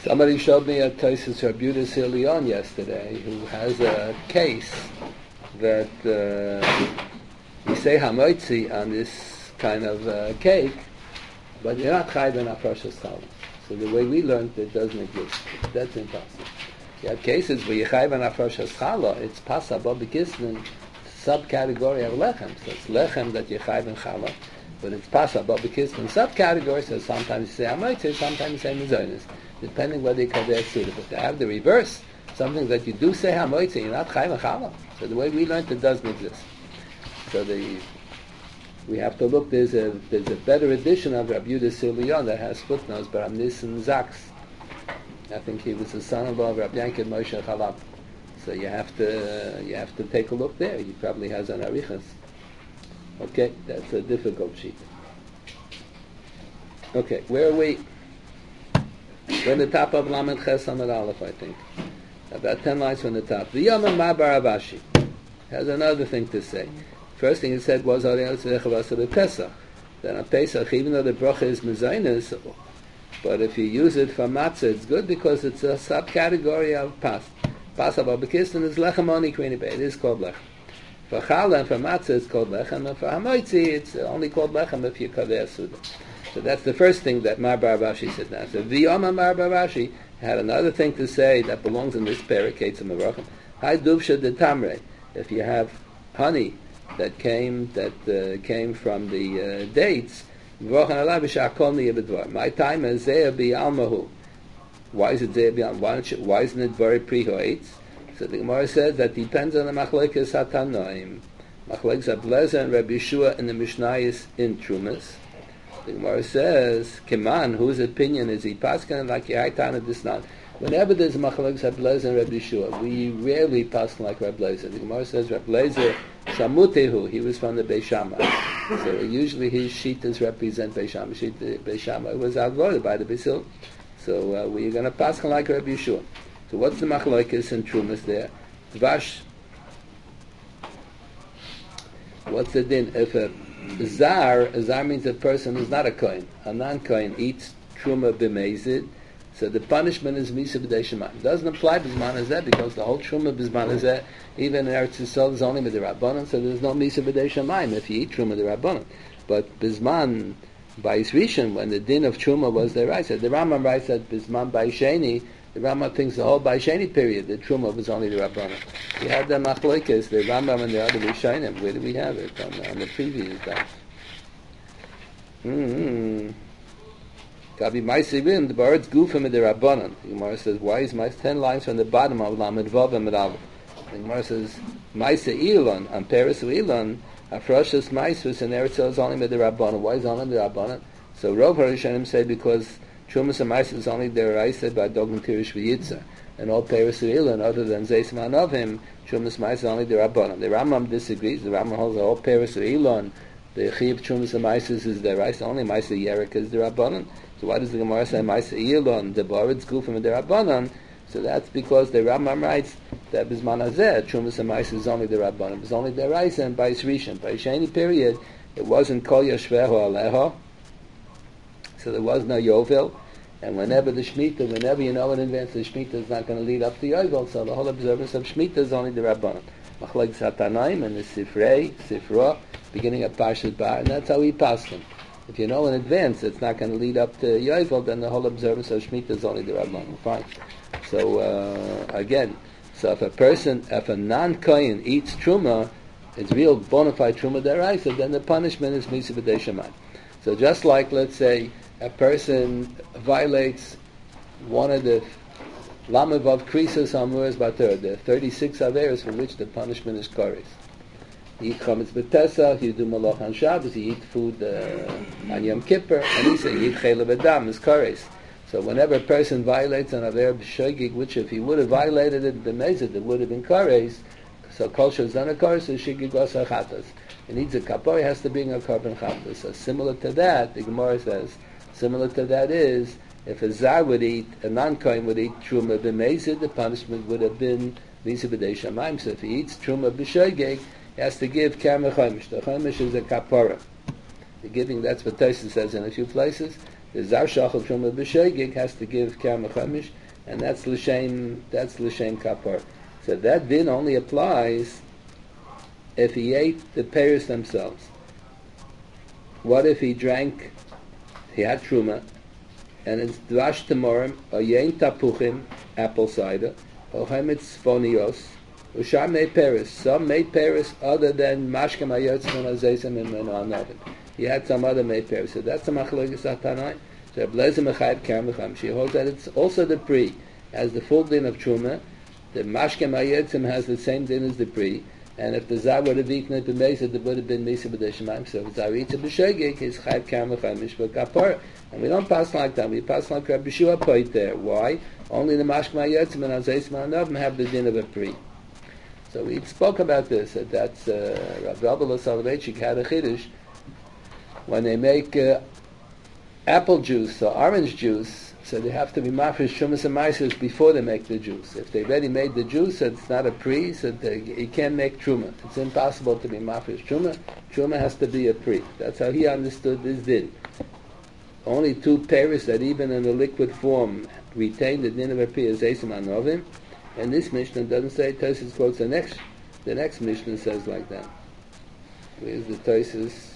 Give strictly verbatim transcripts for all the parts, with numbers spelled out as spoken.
Somebody showed me a Tosfos Rabbi Yehuda Asir Leon yesterday who has a case that uh, you say hamotzi on this kind of uh, cake, but you're not chayv in Afrashas Challah. So the way we learned it doesn't exist. That's impossible. You have cases where you chayv in Afrashas Challah, it's pasa b'bikisnin, subcategory of lechem. So it's lechem that you chayv in Challah, but it's pasa b'bikisnin subcategory. So sometimes you say hamotzi, sometimes you say mizonis, depending whether you kader suda. But to have the reverse, something that you do say hamotzi, you're not chayv in Challah. So the way we learned it doesn't exist. So the we have to look. There's a there's a better edition of Rabbi Yehuda Asir Leon that has footnotes, but Rabbi Nissen Zaks. I think he was the son-in-law of Rabbi Yankiv Moshe Chalab. So you have to uh, you have to take a look there. He probably has an arichas. Okay, that's a difficult sheet. Okay, where are we? We're in the top of Lamed Ches Amud Aleph, I think. About ten lines from the top. The Yom Ma Bar Avashi has another thing to say. First thing he said was Pesach. Then on Pesach, even though the bracha is mezainis, but if you use it for matzah, it's good because it's a subcategory of pas. Pas of abakistan is lechem oni krini beit. It is called lechem. For challah and for matzah, it's called lechem, and for hamoitzi, it's only called lechem if you kaver suda. So that's the first thing that Mar Bar Avashi said. Now, so V'yoma Mar Bar Avashi had another thing to say that belongs in this parak, Ketzim Merachim. Hai duvsha de tamre. If you have honey that came that uh, came from the uh, dates, my time is zeh bi'almahu. Why is it zeh bi'almahu? Why, why isn't it very pre-hoitz? So the Gemara says that depends on the machlekes hatanoim. Machlekes Ablezer and Rabbi Yeshua in the Mishnayos in Trumas. The Gemara says, Keman, whose opinion is he? Paskan like Yaitana Disnan. Whenever there's machlekes Ablezer and Rabbi Yeshua, we rarely pass like Rabbi Lezer. The Gemara says Rabbi Lezer Shamutehu, he was from the Beis Shammai. So usually his shitas represent Beis Shammai. Shita Beis Shammai was outvoted by the Beis Hillel. So uh, we're going to pass like Rabbi Yeshua. So what's the machlekes and Trumas there? Dvash. What's the din? If a zar, a zar means a person who's not a kohen. A non-kohen eats truma b'meizid. So the punishment is misa b'dei shemayim. It doesn't apply b'zman hazeh because the whole truma b'zman hazeh, even in Eretz Yisrael, is only b'dei rabbanon. So there's no misa b'dei shemayim if you eat truma b'dei rabbanon. But b'zman b'is rishon, when the din of truma was the right, the Rambam writes that b'zman b'is sheni, the Rambam thinks the whole b'is sheni period, the truma was only the rabbanon. We had the machlokes, the Rambam and the other rishonim. Where do we have it on, on the previous daf? Mm-hmm. Gabi Maisivim, the Baritz Gufim and the Rabbanon. The Gemara says, why is my ten lines from the bottom of Lamed Vav and Medav? The Gemara says, Maisa Elon, and Peres Elon, Afroshas Maisus, and Eretz is only with the Rabbanon. Why is it only the Rabbanon? So Rov Harishanim say because Trumas and Maisus is only the Raisa by Dogm Tirish V'Yitzah. And all Peres Elon, other than Zeisman of him, Trumas Maisus is only the Rabbanon. The Rambam disagrees. The Rambam holds that all Peres Elon, the Chiv Trumas and Maisus is the Raisa, only Maisa Yerek is the Rabbanon. So why does the Gemara say Maisa Elon, the Baritz Gufim and the Rabbanon? So that's because the Rambam writes that Bizman Hazeh, Trumas and Maisa is only the Rabbanon. It's only the Raisa and Bais Rishon. By any period, it wasn't Kol Yashvehu Aleho. So there was no Yovel. And whenever the Shemitah, whenever you know in advance the Shemitah is not going to lead up to Yovel, so the whole observance of Shemitah is only the Rabbanon. Machlekes Hatanaim and the Sifrei, Sifra, beginning of Parshat Bar, and that's how we pass them. If you know in advance it's not going to lead up to Yovel, then the whole observance of Shemitah is only the Rabbanon. Fine. So uh, again, so if a person, if a non-kohen eats truma, it's real bona fide truma deraisa, then the punishment is misa b'dei shemayim. So just like, let's say, a person violates one of the lamav of krisos amuras bater, the thirty-six averos for which the punishment is koris. You eat chametz b'tesach, you do malach on Shabbos, you eat food uh, on Yom Kippur, and he says you eat chayla b'dam, is koris. So whenever a person violates an aver b'shogig, which if he would have violated it b'mezid, it would have been koris. So kol shezon a koris is shigig v'asar chatas. It needs a kapor, it has to bring a korban chatas. So similar to that, the Gemara says, similar to that is, if a zar would eat, a non-kohen would eat truma b'mezid, the punishment would have been misa b'dei shamayim. So if he eats truma b'shogig, he has to give kama chomish. The chomish is a kapora. The giving, that's what Tosfos says in a few places. The Zar Shachal Truma B'Shegig has to give Kerem Chamish, and that's L'Shem, that's L'Shem Kapar. So that din only applies if he ate the pears themselves. What if he drank, he had Truma, and it's Dvash Temorim, or Yein Tapuchim, apple cider, or Chemetz Phonios, Ushar made Paris. Some made Paris other than Mashkem Ayotzim and Azaysim and Anavim. He had some other made Paris. So that's a Machlokes Tanai. So Blezim Echayv Kerem Chamish. She holds that it's also the Pri, has the full din of Truma. The Mashkem Ayotzim has the same din as the Pri. And if the Zar would have eaten it in Mesa, it would have been Mesa B'Deshemaim. So if Zar eats it B'Shegig, he's Chayv Kerem Chamish B'Kapar. And we don't pass like that. We pass like Rabbi Shua Poit there. Why? Only the Mashkem Ayotzim and Azaysim and Anavim have the din of a Pri. So we spoke about this, that that's uh, Rav Abel Soloveitchik had a chiddush. When they make uh, apple juice or orange juice, so they have to be mafresh shumas and maisers before they make the juice. If they already made the juice, so it's not a pre, so they, you can't make truma. It's impossible to be mafresh truma. Truma has to be a pre. That's how he understood this din. Only two pairs that even in a liquid form retain the din of a pre is Esim Anovim. And this Mishnah doesn't say, Tosfos quotes the next, the next Mishnah says like that. Where's the Tosfos?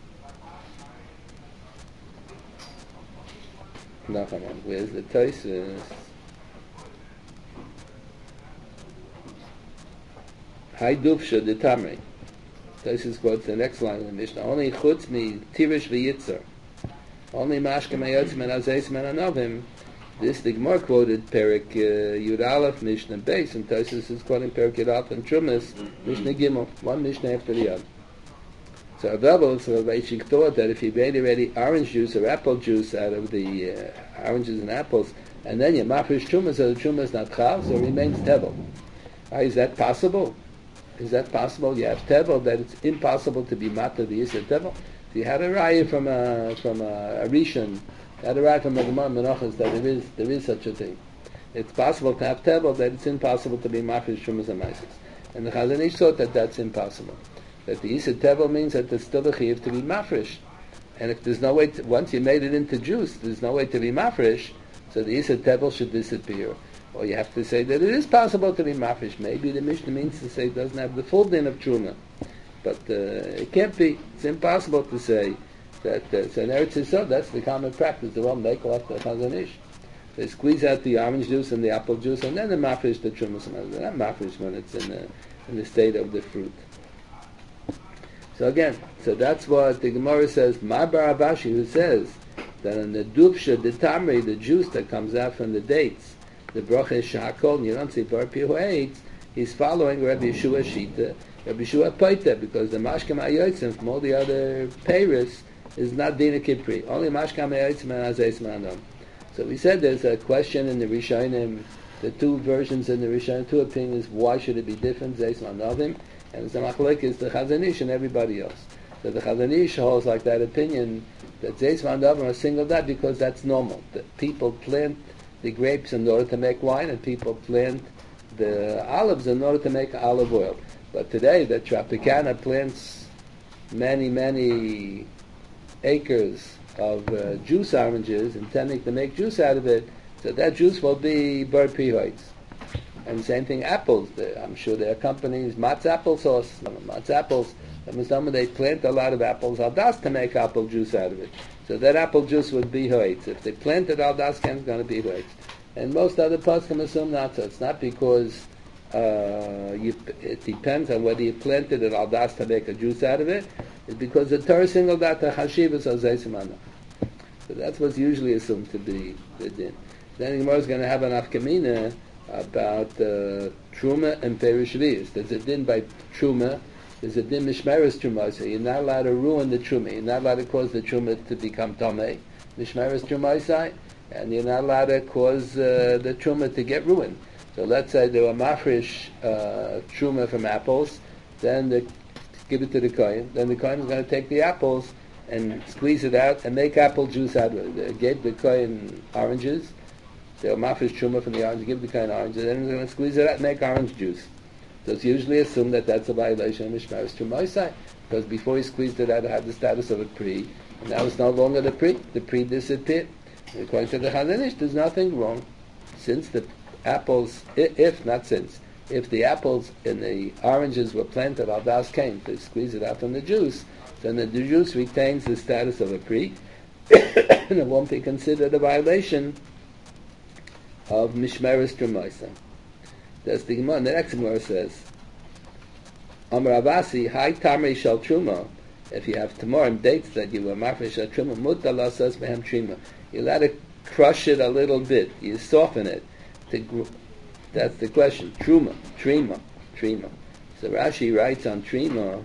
No, come on. Where's the Tosfos? Haidufsha de Tamri. Tosfos quotes the next line of the Mishnah. Only chutz mi tirish v'yitzar. Only mashkem ayotzim and azaysim and anovim. This the Gemara quoted Perik uh, Yud Aleph Mishnah Beis, and Tosfos is quoting Perik Yud Aleph and Trumas Mishnah Gimel, one Mishnah after the other. So Avel Soloveitchik thought that if he made already orange juice or apple juice out of the uh, oranges and apples, and then you mafresh Trumas, so the Trumas is not chav, so it remains tevel. Uh, is that possible? Is that possible? You have tevel that it's impossible to be matter the Yisr tevel. If you had a raya from a from a, a Rishon. That arrived from the Gemara Menachos that there is there is such a thing. It's possible to have tevel, that it's impossible to be mafresh shumas and maises. And the Chazon Ish thought that that's impossible. That the Yisr tevel means that there's still a chiyuv to be mafresh. And if there's no way, to, once you made it into juice, there's no way to be mafresh, so the Yisr tevel should disappear. Or you have to say that it is possible to be mafresh. Maybe the Mishnah means to say it doesn't have the full din of truma. But uh, it can't be. It's impossible to say that uh, so in Eretz Yisrael, that's the common practice. They won't make like the Chazon Ish. They squeeze out the orange juice and the apple juice, and then they mafresh the trumas. They're not mafresh when it's in the in the state of the fruit. So again, so that's what the Gemara says. Ma Bar Abashi, who says that in the dufsha, the tamri, the juice that comes out from the dates, the bracha shakol, and you don't see bar pi who eats, he's following Rabbi Yeshua Shita, Rabbi Yeshua Paita, because the mashkem ayotzim from all the other peiros is not Dina Kipri. Only Mashkam E'itzim and Azayis Manam. So we said there's a question in the Rishonim, the two versions in the Rishonim, two opinions, why should it be different, Zayis Manavim, and the Machlek is the Chazon Ish and everybody else. So the Chazon Ish holds like that opinion that Zayis Manavim are singled out because that's normal. That people plant the grapes in order to make wine, and people plant the olives in order to make olive oil. But today the Tropicana plants many, many acres of uh, juice oranges, intending to make juice out of it, so that juice will be bar pihoitz. And same thing, apples. I'm sure there are companies, Matz apple sauce, Matz apples, and they plant a lot of apples, aldas, to make apple juice out of it. So that apple juice would be hoitz. If they planted aldas, it's going to be hoitz. And most other poskim assume not so. It's not because uh, you, it depends on whether you planted it aldas to make a juice out of it. It's because the Torah singled out the chashivas of Zaysimana. So that's what's usually assumed to be the din. Then the Gemara is going to have an afkamina about uh, truma and perishvius. There's a din by truma. There's a din mishmeres truma. So you're not allowed to ruin the truma. You're not allowed to cause the truma to become tamei. Mishmeres truma, and you're not allowed to cause uh, the truma to get ruined. So let's say there were mafresh uh, truma from apples, then the give it to the kohen. Then the kohen is going to take the apples and squeeze it out and make apple juice out of it. They gave the kohen oranges. They were mafresh truma from the orange. Give the kohen oranges. Then they're going to squeeze it out and make orange juice. So it's usually assumed that that's a violation of mishmeres trumaisai, because before he squeezed it out, it had the status of a pri, Now it's no longer the Pri. The Pri disappeared. According to the Chazon Ish, there's nothing wrong. Since the apples, if, not since, if the apples and the oranges were planted al das kain, to squeeze it out from the juice, then the juice retains the status of a Pri, and it won't be considered a violation of Mishmeres Trumaisa. That's the Gemara. The next Gemara says, Amar Avasi, Hai Tamri Shal Truma. If you have Tamarim dates that you were Mafresh Shal Truma, Mutala says Mehem Trima. You're allowed to crush it a little bit. You soften it. To gr- that's the question. Truma, Trima, Trima. So Rashi writes on Trima,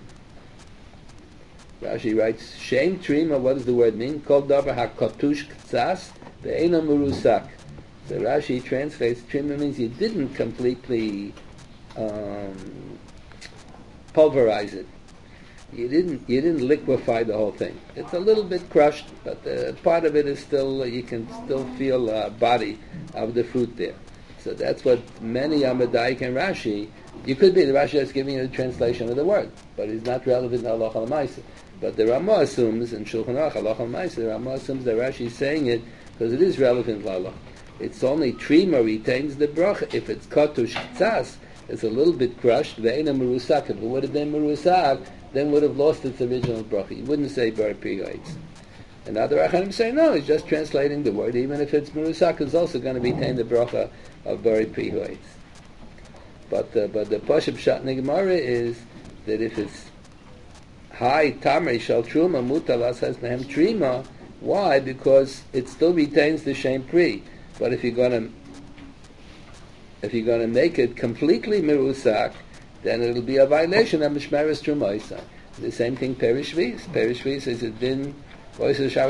Rashi writes, Shem Trima, what does the word mean? Kol Davar HaKatush Ktsas, Ve'ena Murusak. So Rashi translates, Trima means you didn't completely um, pulverize it. You didn't you didn't liquefy the whole thing. It's a little bit crushed, but uh, part of it is still, you can still feel a uh, body of the fruit there. So that's what many Amadayik and Rashi, you could be, the Rashi is giving you the translation of the word, but it's not relevant to Halacha L'Maisa. But the Ramah assumes, in Shulchan Aruch, Halacha L'Maisa, the Ramah assumes that Rashi is saying it because it is relevant to Halacha. It's only Trima retains the bracha. If it's Katush Ktsas, it's a little bit crushed, Ve'ena Merusak. If it would have been Merusak, then would have lost its original bracha. You wouldn't say Bar Priyoitz. And other Achanim say, no, he's just translating the word. Even if it's Merusak, it's also going to retain the bracha of Bar Priyoitz. But, uh, but the Pashup Shat Gemara is that if it's Hai Tamri Shal Truma Mutala says Mehem Trima, why? Because it still retains the Shem Pri. But if you're going to if you're going to make it completely Merusak, then it'll be a violation of Mishmeres Trumaisa. The same thing Perish Vis. Perish Vis is it been so if you're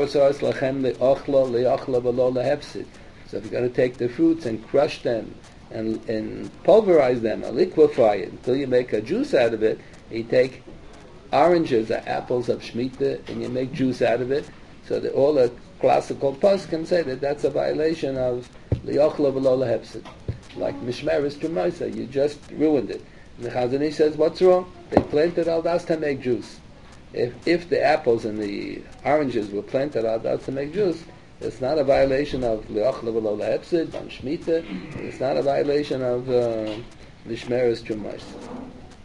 going to take the fruits and crush them and, and pulverize them and liquefy it until you make a juice out of it, you take oranges or apples of Shemitah and you make juice out of it, so that all the classical poskim say that that's a violation of li'ochla v'lo lehepsid. Like Mishmeres Trumaisa, you just ruined it. And the Chazon Ish says, what's wrong? They planted al das to make juice. If if the apples and the oranges were planted al das to make juice, it's not a violation of li'ochla v'lo lehepsid on Shemitah. It's not a violation of uh, Mishmeres Trumaisa.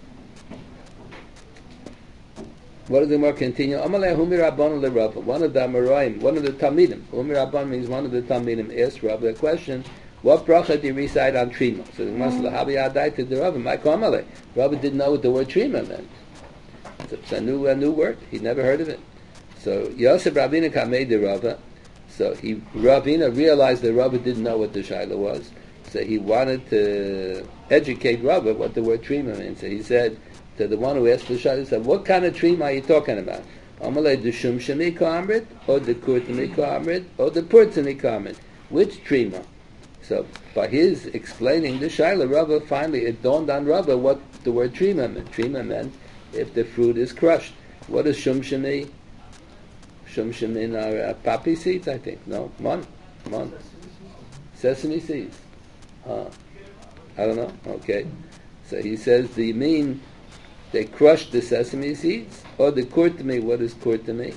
What does the Gemara continue? Amalei Humi Rabban leRava. One of the Amoraim, one of the Talmidim. Humi Rabban means one of the Talmidim asked Rava a question. What bracha do you recite on Trima? So the Gemara says, "Lahabi Adai to the Rava." Michael Amalei. Rava didn't know what the word Trima meant. It's a new a new word. He'd never heard of it. So Yosef Ravina Kamei the Rava. So he Ravina realized that Rava didn't know what the Shaila was. So he wanted to educate Rava what the word Trima means. So he said to the one who asked the Shaila, he said, "What kind of Trima are you talking about? Amalei the Shum Shemi Kamrit, or the Kurtani Kamrit, or the Purtani Kamrit? Which Trima?" So by his explaining the Shaila, Rava finally it dawned on Rava what the word Trima meant. Trima meant if the fruit is crushed. What is Shum Shemi? Shum Shemi are uh, poppy seeds, I think. No, mon, mon, sesame seeds. Uh, I don't know. Okay, so he says, do you mean they crushed the sesame seeds, or the kurtami? What is kurtami?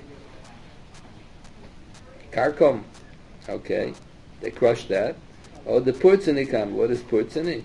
Karkom. Okay, they crushed that. Or the purtzani kam. What is purtzani?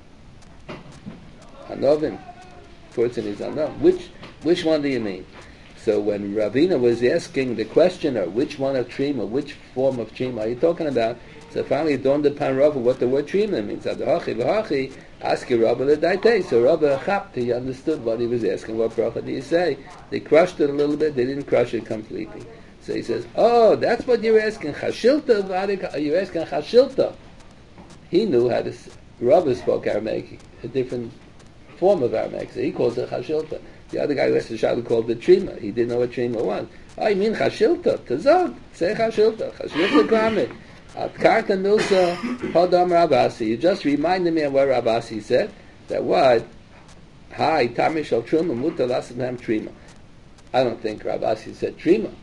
Anovim. Purtzani is anov. Which which one do you mean? So when Ravina was asking the questioner, which one of Trima, which form of Trima are you talking about? So finally it dawned upon Rava what the word Trima means. Adahachi v'hachi, ask Rava l'daitei. So Rava chapped, he understood what he was asking. What bracha do you say? They crushed it a little bit, they didn't crush it completely. So he says, oh, that's what you're asking. Chashilta, you're asking Chashilta. He knew how to, Rava spoke Aramaic, a different form of Aramaic, so he calls it Chashilta. The other guy who asked the Shaila called it Trima. He didn't know what Trima was. Oh, you mean Chashilta? Tazog, say Chashilta. Chashilta Klamit. At Karta Milsa Hodam Rabasi. You just reminded me of what Rabasi said, that what? Hi, Tamish al Truma, Muta Lasadam Trima. I don't think Rabasi said Trima.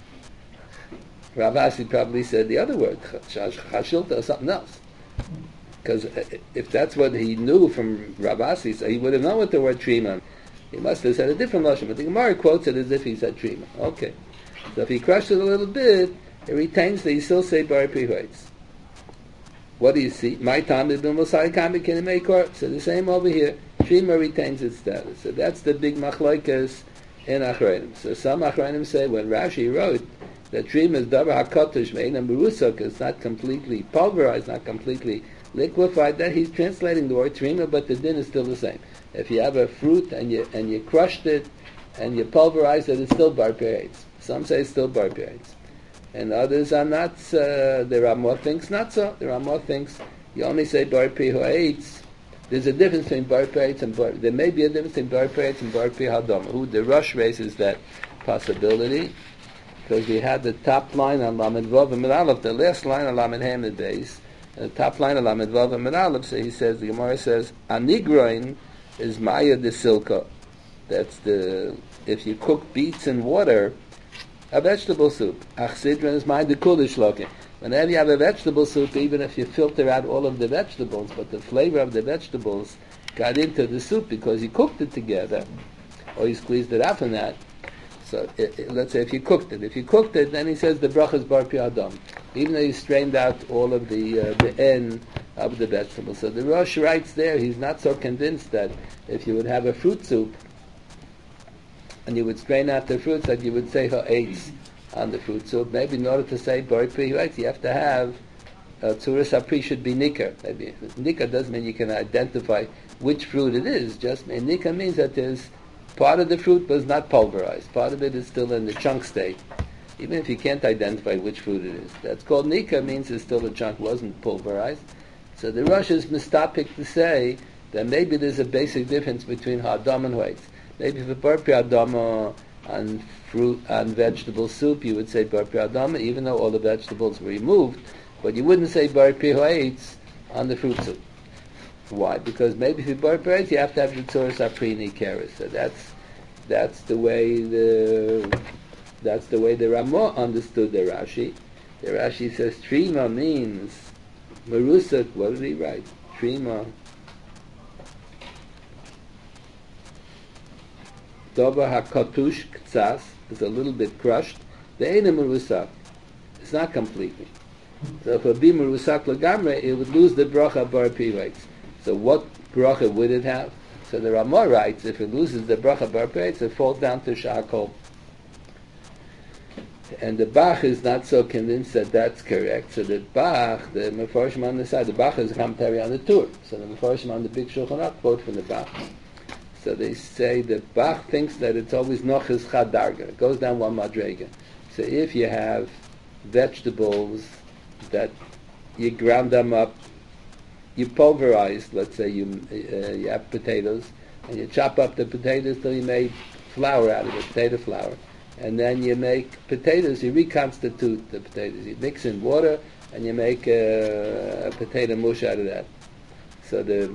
Rabasi probably said the other word, Chashilta or something else. Because if that's what he knew from Rabasi, so he would have known what the word Trima. He must have said a different lashon, but the Gemara quotes it as if he said Trima. Okay. So if he crushed it a little bit, it retains that you still say bar prihoitz. What do you see? My time is b'mosai kami can make or. So the same over here. Trima retains its status. So that's the big machlokes in Achronim. So some Achronim say when Rashi wrote that Trima is davar hakotush me'ena merusak, it's not completely pulverized, not completely liquefied, that he's translating the word Trima, but the din is still the same. If you have a fruit and you and you crushed it and you pulverized it, it's still bar peretz. Some say it's still bar peretz. And others are not, uh, there are more things not so. There are more things. You only say bar pi ha'etz. There's a difference between bar pi ha'etz and bar, there may be a difference between bar pi ha'etz and bar pi ha'adam. Who the Rush raises that possibility, because we had the top line on Lamed Vav and Aleph, the last line on Lamed Hamid base, and the top line on Lamed Vav and Aleph, so he says, the Gemara says, Anigroin is Maya de Silka. That's the, if you cook beets in water, a vegetable soup. Achsidran is my dekulish lokin. Whenever you have a vegetable soup, even if you filter out all of the vegetables, but the flavor of the vegetables got into the soup because you cooked it together, or you squeezed it out from that. So it, it, let's say if you cooked it. If you cooked it, then he says the bracha is bar pi adam. Even though you strained out all of the uh, the end of the vegetable. So the Rosh writes there, he's not so convinced that if you would have a fruit soup, and you would strain out the fruits, that you would say ha'etz on the fruit. So maybe in order to say bar pi ha'etz, you have to have uh, tzuras hapri should be nikar. Maybe nikar doesn't mean you can identify which fruit it is. Just nikar means that there's part of the fruit was not pulverized. Part of it is still in the chunk state, even if you can't identify which fruit it is. That's called nikar, means it's still a chunk, wasn't pulverized. So the Rosh is mistapik to say that maybe there's a basic difference between ha'adam and ha'etz. Maybe for bar pi adama and fruit and vegetable soup, you would say bar pi adama, even though all the vegetables were removed, but you wouldn't say bar pi ha'etz on the fruit soup. Why? Because maybe for bar pi ha'etz you have to have the tzuras aprini keres. So that's that's the way the that's the way the Ramah understood the Rashi. The Rashi says trima means merusak. What did he write? Trima. Doba hakatush ktsas is a little bit crushed. The eina merusak. It's not completely. So if it would be merusak lagamre, it would lose the bracha bar pi ha'etz. So what bracha would it have? So the Ramah writes, if it loses the bracha bar pi ha'etz, it falls down to shakol. And the Bach is not so convinced that that's correct. So the Bach, the Mefarshim on the side, the Bach is commentary on the Tur. So the Mefarshim on the big Shulchan Aruch quote from the Bach. So they say that Bach thinks that it's always noches chad darga. It goes down one madrega. So if you have vegetables that you ground them up, you pulverize, let's say you uh, you have potatoes, and you chop up the potatoes till you make flour out of it, potato flour. And then you make potatoes, you reconstitute the potatoes. You mix in water, and you make a, a potato mush out of that. So the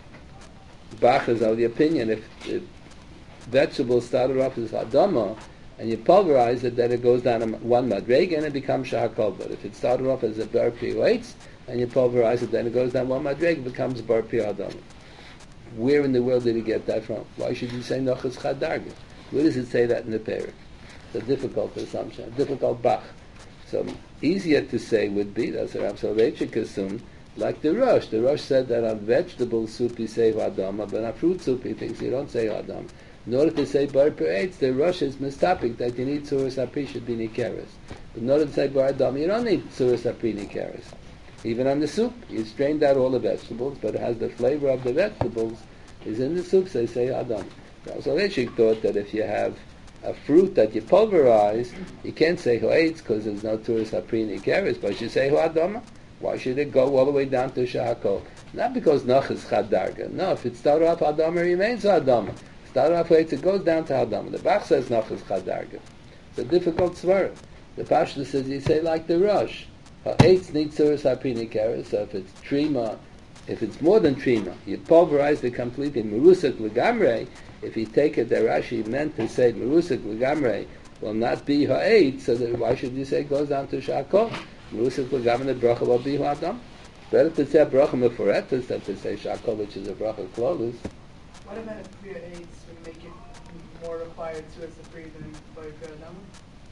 Bach is of the opinion, if the vegetables started off as adama, and you pulverize it, then it goes down one madrega and it becomes shahakol. But if it started off as a bar pi ha'etz, and you pulverize it, then it goes down one madrega, it becomes bar pi adama. Where in the world did he get that from? Why should you say noches chad darga? Where does it say that in the Perek? It's a difficult assumption, a difficult Bach. So easier to say would be, that's what Rav Soloveitchik assumed, like the Rosh. The Rosh said that on vegetable soup you say Adama, but on fruit soup he thinks you don't say Adama. In order to say Bar Peretz, the Rosh is mistapik that you need Tzuras Apri should be Nikeres. But in order to say Bar Adama, you don't need Tzuras Apri Nikeres. Even on the soup, you strained out all the vegetables, but it has the flavor of the vegetables is in the soup, so you say Adama. Rav Soloveitchik thought that if you have a fruit that you pulverize, you can't say ha'etz because there's no Tzuras Apri Nikeres, but you say ha'adama. Why should it go all the way down to shahakol? Not because nach is chad darga. No, if it started off adama, it remains adama. Started off ha'etz, it goes down to adama. The Bach says nach is chad darga. It's a difficult svara. The Pashto says you say like the Rosh. Ha'etz needs Tzuras Apri Nikeres, so if it's trima, if it's more than trima, you pulverize it completely, merusak legamre. If you take it, the Rashi meant to say merusak legamre will not be ha'etz, so that why should you say it goes down to shakol? Merusak legamre bracha will be ha'adam. Better to say bracha meforetus than to say shakol, which is a bracha klolus. What about a priya aids would make it more required to as a free than by adam?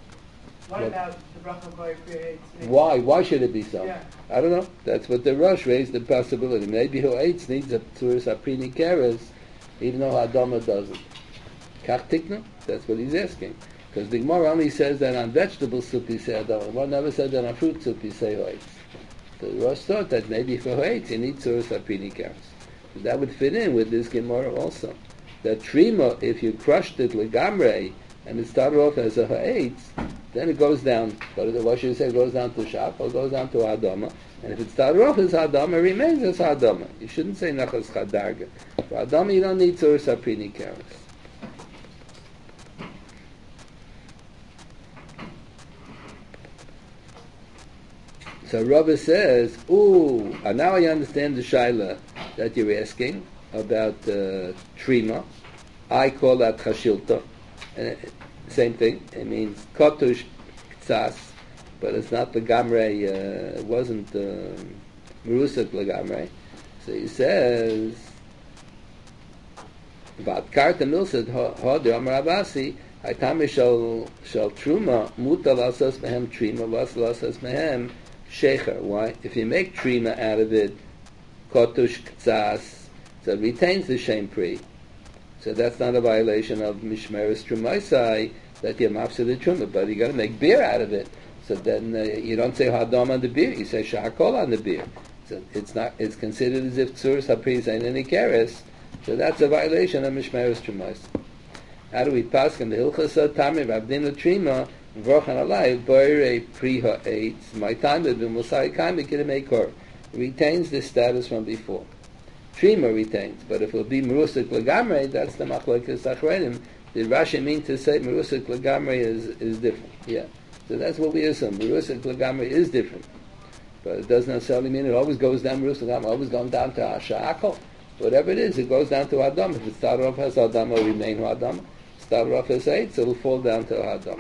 What What? about the bracha goy creates? Why? Why should it be so? Yeah. I don't know. That's what the Rosh raised the possibility. Maybe who eats needs a tzuris aprini keres, even though Adama doesn't. Kach tikna? That's what he's asking. Because the Gemara only says that on vegetable soup you say Adama. One never said that on fruit soup you say who eats. The Rosh thought that maybe for who eats you need tzuris aprini keres. So that would fit in with this Gemara also. That trima, if you crushed it legamre and it started off as a ha'etz, then it goes down. But what should you say? It goes down to shap or goes down to adama. And if it started off as adama, it remains as adama. You shouldn't say nachas chadarga. For adama, you don't need tzuris aprini keres. So Rava says, ooh, and now I understand the shaila that you're asking about uh, trima. I call that chashilta. Uh, same thing. It means kotush ktsas, but it's not legamre. Uh, it wasn't uh, merusak legamre. So he says, "Vat karta milsad hod Amar Abasi haytame shal shal truma mutal asas mehem trima vasal asas mehem shecher." Why? If you make trima out of it, kotush ktsas, so it retains the shem pri. So that's not a violation of Mishmeres Trumaisai that you're mafsed the Truma, but you got to make beer out of it. So then uh, you don't say Hadam on the beer, you say Shahakol on the beer. So it's not. It's considered as if Tzuras Hapris ain't any keres. So that's a violation of Mishmeres Trumaisai. How do we pass in the Hilchasa Tamir Abdina Trima Vrochan Alai Boire Priha Eitz? My time would be Musai Kaim Ekor. Retains the status from before. Trima retains, but if it will be merusik legamre, that's the machlokes achronim. Did Rashi mean to say merusik legamre is is different? Yeah, so that's what we assume. Merusik legamre is different, but it doesn't necessarily mean it always goes down merusik legamre. Always going down to hashakol. Whatever it is, it goes down to adam. If it started off as adam, it will remain adam. Started off as eight, so it will fall down to adam.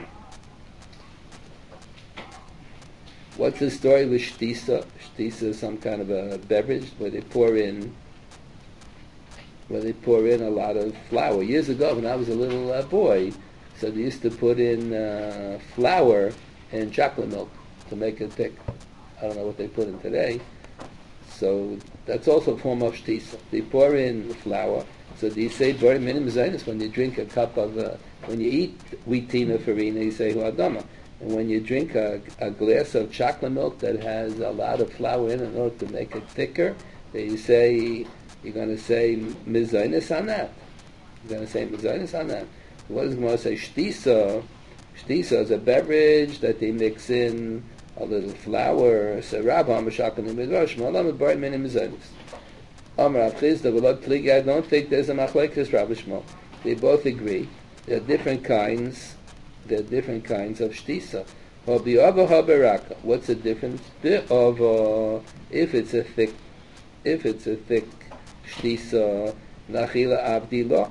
What's the story with shtisa? Shtisa is some kind of a beverage where they pour in. where they pour in a lot of flour. Years ago, when I was a little uh, boy, so they used to put in uh, flour and chocolate milk to make it thick. I don't know what they put in today. So that's also a form of shtisa. They pour in flour. So they say very minimum zainis when you drink a cup of, uh, when you eat wheatina farina, you say huadama. And when you drink a, a glass of chocolate milk that has a lot of flour in it in order to make it thicker, then you say, you're going to say mizainis on that. You're going to say mizainis on that. What does Gemara say? Shtisa. Shtisa is a beverage that they mix in a little flour. So Rabbi Amashakani Midrash, Malam Bar Mini Mizainis. Amar Abchizda, Velod Pligi, I don't think there's a machlekes Rabbi Shmuel. They both agree. There are different kinds. There are different kinds of shtisa. Hobiava haberaka. What's the difference? Bi'ava, if it's a thick, if it's a thick shtisa, nachila avdila.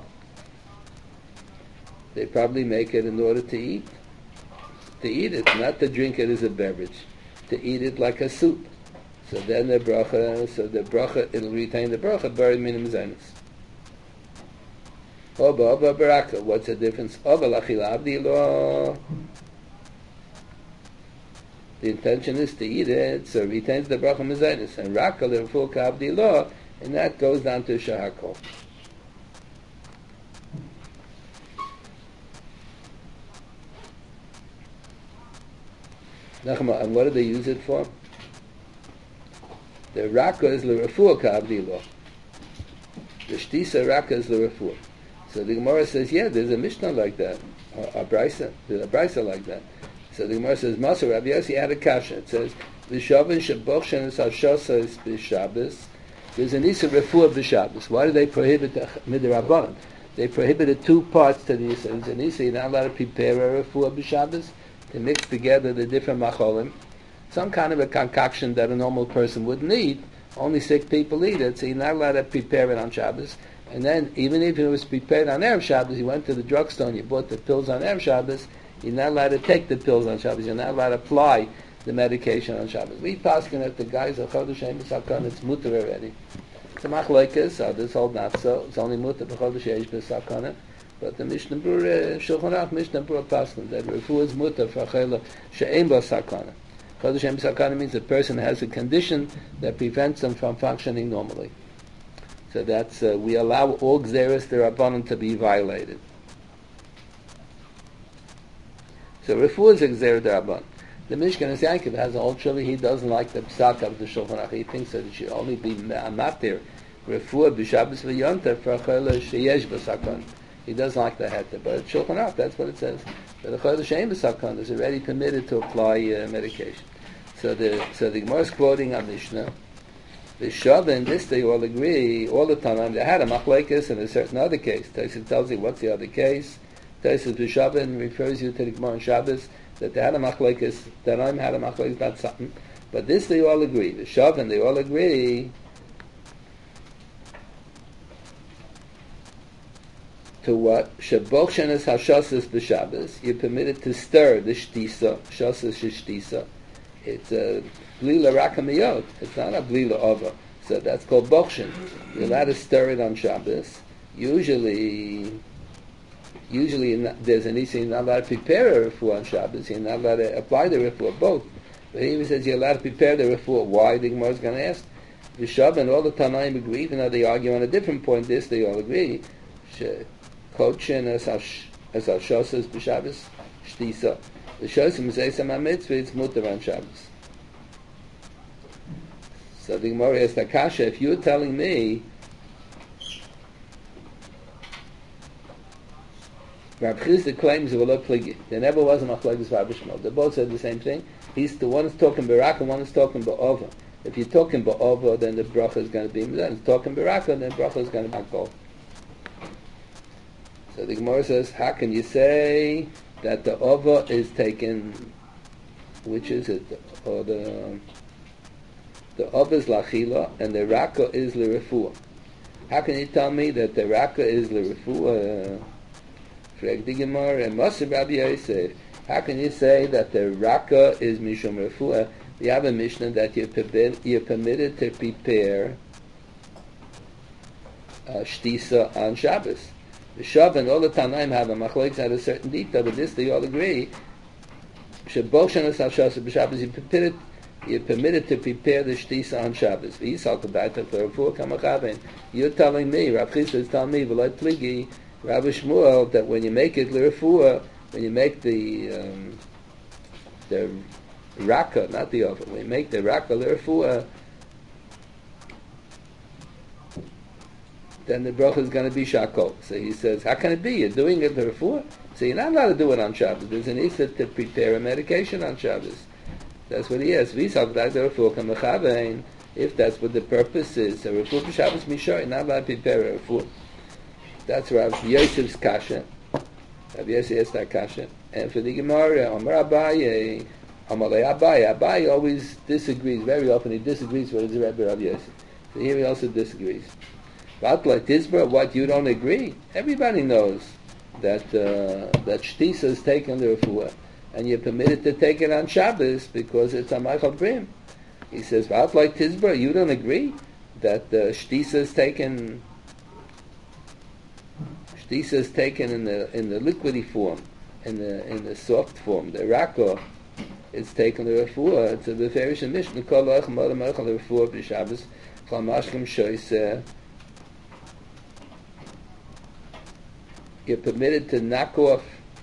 They probably make it in order to eat. To eat it, not to drink it as a beverage. To eat it like a soup. So then the bracha, so the bracha, it'll retain the bracha, buried minim zainis. Oba, oba, baraka. What's the difference? Oba, lachila avdila. The intention is to eat it, so it retains the bracha mizainis. And raka, the full kavdila, and that goes down to shahakol. Nachma, and what do they use it for? The raka is l'refuah kavdila. The shtisa raka is l'refuah. So the Gemara says, yeah, there's a Mishnah like that, a, a brisa, there's a brisa like that. So the Gemara says, Maser Rabbi Yossi had a kasha. It says, V'shavin shebochshen es hashosa is b'Shabbos. There's an Issa refuah b'Shabbos. Why do they prohibit the midrabanan? They prohibited two parts to the Issa. There's an Issa, you're not allowed to prepare a refuah b'Shabbos, to mix together the different macholim. Some kind of a concoction that a normal person wouldn't eat. Only sick people eat it, so you're not allowed to prepare it on Shabbos. And then, even if it was prepared on Erev Shabbos, you went to the drugstore and you bought the pills on Erev Shabbos, you're not allowed to take the pills on Shabbos. You're not allowed to apply the medication on Shabbos. We paskin that the guys are Chodesh Eish B'Sakana, it's mutter already. It's a machlokes, others hold not so. It's only mutter b'Chodesh Eish B'Sakana. But the Mishnah Berurah, Shulchan Aruch, Mishnah Berurah Paskin, that refuah is mutar for chayla she'ein bo sakana. Chayla she'ein bo sakana means a person has a condition that prevents them from functioning normally. So that's, uh, we allow all gzeres derabbanan to be violated. So refuah is a gzer derabbanan. The Mishkan Yaakov has a whole trivia. He doesn't like the psak of the Shulchan Aruch. He thinks that it should only be matir refuah b'Shabbos v'yonter for a chayla sheyesh b'sakon. He doesn't like the heter, but Shulchan Aruch, that's what it says. But the chayla she'ein b'sakon is already permitted to apply uh, medication. So the so the Gemara is quoting a Mishnah. The Shav and this they all agree all the time. They had a machlekes in a certain other case. Tosfos tells you what's the other case. Tosfos b'Shav refers you to the Gemara in Shabbos. That they had a machlekes, that I'm had a machlekes about something, but this they all agree. The Shav and they all agree to what? Shebokshen is hashasas b'Shabbos. You're permitted to stir the shtisa, shasas shtisa. It's a blila rakamiyot. It's not a blila ova. So that's called bokshen. You're allowed to stir it on Shabbos. Usually. Usually not, there's an issue, you're not allowed to prepare a refuah on Shabbos, you're not allowed to apply the refuah, both. But here he says you're allowed to prepare the refuah. Why? The Gemara is going to ask. The Shav and all the Tanaim agree, even though they argue on a different point, this they all agree. Kochen as Hashosas b'Shabbos, Shtisa. The Shosim Zeisam HaMitzvah, it's mutar on Shabbos. So the Gemara asks Akasha, if you're telling me Rav Chisda claims it will not pligi. There never was a machlokes Rabbi Shmuel. They both said the same thing. He's the one is talking Baraka, one is talking Ba'ova. If you're talking Ba'ova, then the bracha is going to be then it's talking Baraka, then the bracha is going to be Hakol. So the Gemara says, how can you say that the Ova is taken? Which is it? Or the the Ova is Lachila and the Raka is L'Refuah. How can you tell me that the Raka is L'Refuah? Frag the Gemara and Masir Rabbi Yosef. How can you say that the Raka is Mishum Refuah? We have a Mishnah that you're, permit, you're permitted to prepare uh, Shtisa on Shabbos. The Shav and all the Tanaim have a machlokes at a certain detail, but this they all agree. Sheboshan es Hashas b'Shabbos, you're permitted, you're permitted to prepare the Shtisa on Shabbos. You're telling me, Rav Chisda is telling me, V'loi Pligi, Rabbi Shmuel, that when you make it l'refuah, when you make the um, the raka, not the oven, when you make the raka l'refuah, then the bracha is going to be shakol. So he says, how can it be? You're doing it l'refuah? So you're not allowed to do it on Shabbos. There's an issa to prepare a medication on Shabbos. That's what he has. If that's what the purpose is, a refuah for Shabbos mishor, you're not allowed to prepare a refuah. That's Rav Yosef's kasha. Rav Yosef has that kasha. And for the Gemara, Amar Abaye, Amalei Abaye, Abaye always disagrees. Very often he disagrees with his Rebbe Rav Yosef. So here he also disagrees. But like Tisbra, what, you don't agree? Everybody knows that uh, that Shtisa is taken the refuah, and you're permitted to take it on Shabbos because it's a Meichel Brim. He says, but like Tisbra, you don't agree that uh, Shtisa is taken Shtisa is taken in the in the liquidy form, in the in the soft form. The raka is taken the refuah. It's a beferish Mishnah. Kol loich ma'od ma'achal refuah b'Shabbos. Chol mashkim shoyse. You're permitted to knock off.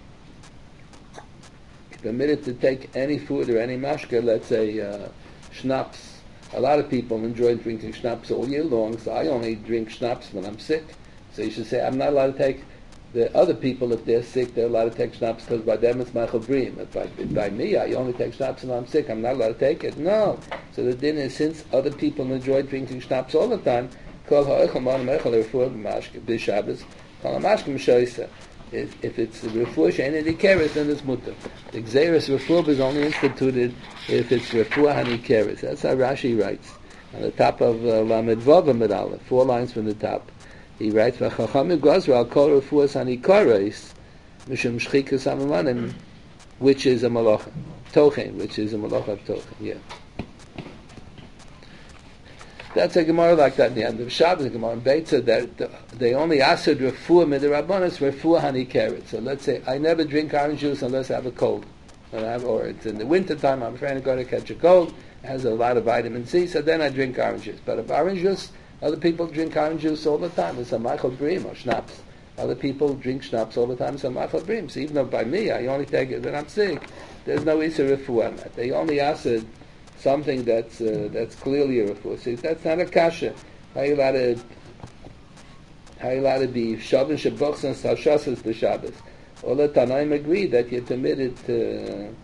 You're permitted to take any food or any mashka. Let's say uh, schnapps. A lot of people enjoy drinking schnapps all year long. So I only drink schnapps when I'm sick. So you should say, I'm not allowed to take the other people, if they're sick, they're allowed to take schnapps because by them it's Meichel Brim. If by, by me, I only take schnapps when I'm sick, I'm not allowed to take it. No. So the din is, since other people enjoy drinking schnapps all the time, Kol ha'ochel ma'od ma'achal refuah b'Shabbos, kol ha'mashkim shoyse. If it's the refuah she'ein hanikeres, then it's mutar. The gzeres refuah is only instituted if it's refuah hanikeres. That's how Rashi writes. On the top of uh, Lamed Vav Amud Aleph, four lines from the top. He writes, "V'chachamim gazru al kol refuas hanikares mishum shchikas hamanim," which is a malacha tochen, which is a malacha of tochen. Yeah. That's a Gemara like that in the end of Shabbos, Gemara in Beitza, that they only asked refuah midirabanan, refuah hanikeret. So let's say I never drink orange juice unless I have a cold, or, I have, or it's in the winter time. I'm afraid I'm going to catch a cold. It has a lot of vitamin C, so then I drink orange juice. But if orange juice, other people drink orange juice all the time. It's a Michael Bream or schnapps. Other people drink schnapps all the time. So Michael Bream. So even though by me I only take it when I'm sick, there's no issue refuah on that. They only asked something that's uh, that's clearly a refuah. See, that's not a kasha. How you allowed to how you allowed to be shavin shabbos and sashasas b'Shabbos? All the Tanaim agree that you're permitted to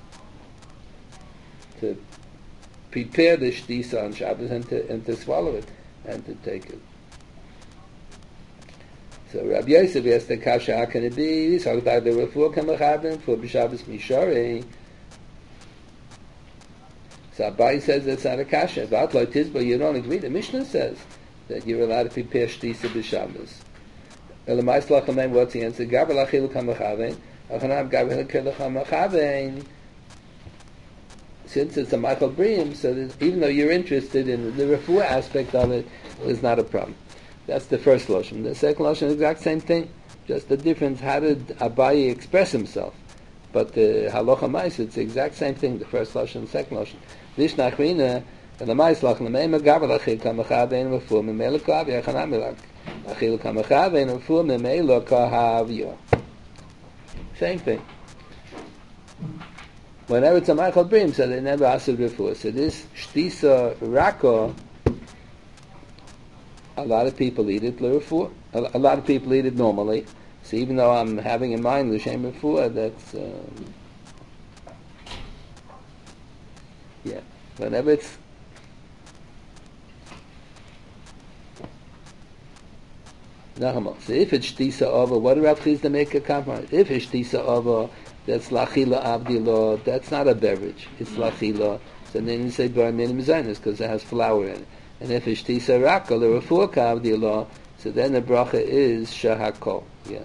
to prepare the shtisa on Shabbos and to and to swallow it and to take it. So Rabbi Yosef asked the kasha, how can it be? He's talking about the refuah kamachavim for b'Shabbos mishari. So Abai says that's not a kasha. But like Tizba, you don't agree. The Mishnah says that you're allowed to prepare shtisa b'Shabbos. Elamais lachamem, what's the answer? Gaber lachilu kamachavein. Achanam gaber lachilu kamachavein. Since it's a Michael Bream, so that even though you're interested in the refuah aspect of it, it's not a problem. That's the first lashon. The second lashon, the exact same thing. Just the difference. How did Abai express himself? But the halacha mais, it's the exact same thing. The first lashon, the second lashon. Vishnachrina, and the mais lachan the meima gaber lachil kamachavein refuah memela kavi achanam elak lachil kamachavein refuah memela kahavia. Same thing. Whenever it's a Michael Bream, so they never asked it before. So this shtisa raka, a lot of people eat it l'refuah. A, a lot of people eat it normally. So even though I'm having in mind l'shem refuah, that's um, yeah. Whenever it's Nachama. So if it's shtisa over, what do Rav Chizda make a compromise? If it's shtisa over, that's lachila abdilo. That's not a beverage. It's lachila. So then you say bar minim zaynis because it has flour in it. And if it's tisa raka l'refuah abdilo, so then the bracha is shahakol. Yeah.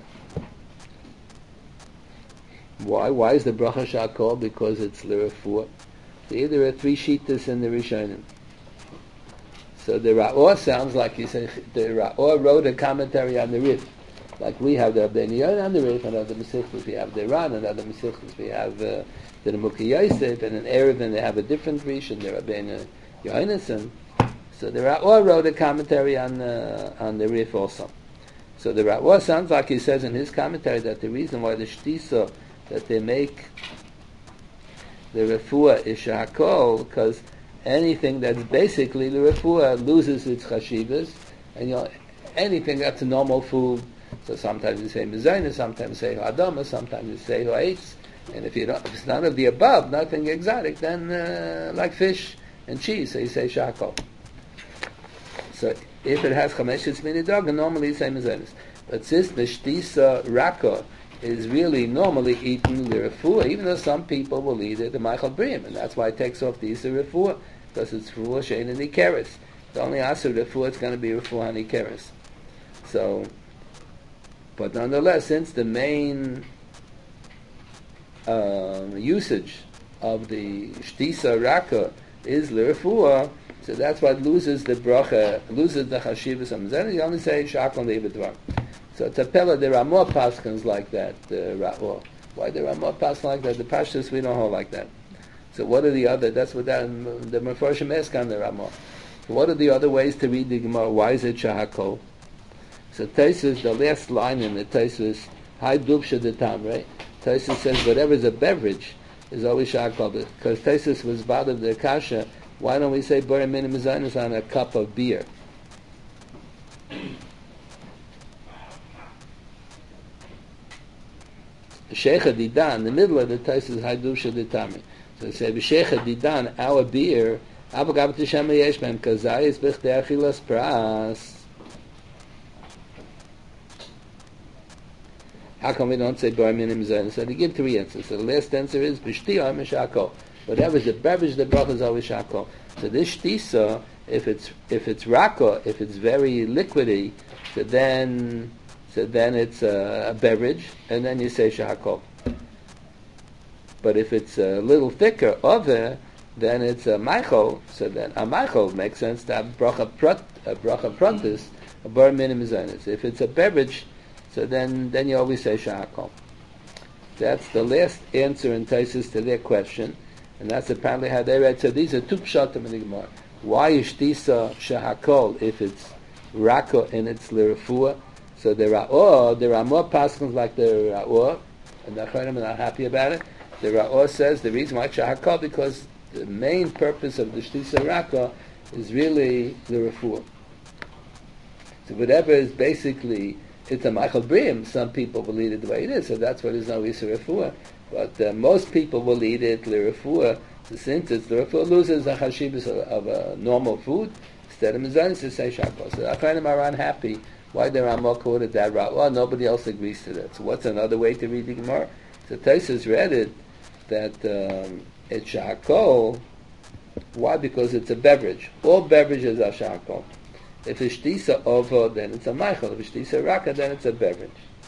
Why? Why is the bracha shahakol? Because it's l'refuah. See, there are three shittas in the Rishonim. So the Ra'or sounds like you say the Ra'or wrote a commentary on the Rif. Like we have the Rabbeinu Yonah on the Rif, and other Mesichos we have the Ran, and other Mesichos we have uh, the Nemuki Yosef, and in Erev, and they have a different Rish, and the Rabbeinu Yonason. So the Ra'or wrote a commentary on uh, on the Rif also. So the Ra'or sounds like he says in his commentary that the reason why the Shtisa that they make the refuah is shahakol, because anything that's basically the refuah loses its chashivas, and you know anything that's a normal food. So sometimes you say mezayna, sometimes you say hadama, sometimes you say ha'etz, and if you don't, if it's none of the above, nothing exotic, then uh, like fish and cheese, so you say shahakol. So if it has chamesh, it's minidog, and normally you say mezayna. But since the shtisa raka is really normally eaten the refuah, even though some people will eat it the Michael Bream, and that's why it takes off the Issa refuah, because it's refuah shein and ikeres. The only Asa refuah it's going to be refuah and ikeres. So, but nonetheless, since the main um, usage of the shtisa raka is the refuah, so that's what loses the bracha, loses the chashivas. Then you only say shakon le'ibedvar. So Tapela, there are more paskins like that, the Ra'or. Why there are more paskins like that? The Pashtus, we don't hold like that. So what are the other, that's what that, the Mefarshim ask on the Ramah. So what are the other ways to read the Gemara? Why is it Shahakol? So Taisus, the last line in the Taisus, Hai Dubsha de Tam, right? Taisus says whatever is a beverage is always Shahakol. Because Taisus was bothered the Kasha, why don't we say Bari Minim Zaynis on a cup of beer? Sheikha Didan, in the middle of the Tais is Haidusha Ditami. So they say, Sheikha Didan, our beer, Abagabat Hashem Yeshbem, Kazayis Bechde Achilas Pras. How come we don't say Bar Minim Zayin? So they give three answers. So the last answer is, B'shtiya Mishakol. Whatever is the beverage, the bracha is always Shakol. So this Shtisa, if it's, if it's Raka, if it's very liquidy, so then So then it's a, a beverage, and then you say shahakol. But if it's a little thicker, over, then it's a Michael, so then a Michael makes sense to have bracha prot, a bracha prontis, a bar minim zonis. If it's a beverage, so then then you always say shahakol. That's the last answer in Taisus to their question, and that's apparently how they read. So these are two pshatim in the Gemara. Why is tisa shahakol if it's raka and it's lirafua? So there are or there are more paschals like the Ra'or, and the Achronim are not happy about it. The Ra'or says the reason why shahakol because the main purpose of the shtisa raka is really the refuah. So whatever is basically it's a Michael Brim, some people will eat it the way it is, so that's why there's no Isur Refuah. But uh, most people will eat it the refuah. So since it's the refuah loses the chashibus of, of a normal food, instead of mizanis to say shakol. So the Achronim are unhappy. Why the Ramah quoted that route? Well, nobody else agrees to that. So what's another way to read the Gemara? So Taisus read it that um, it's shakol. Why? Because it's a beverage. All beverages are shakol. If it's shtisa ovo, then it's a meichel. If it's shtisa raka, then it's a beverage.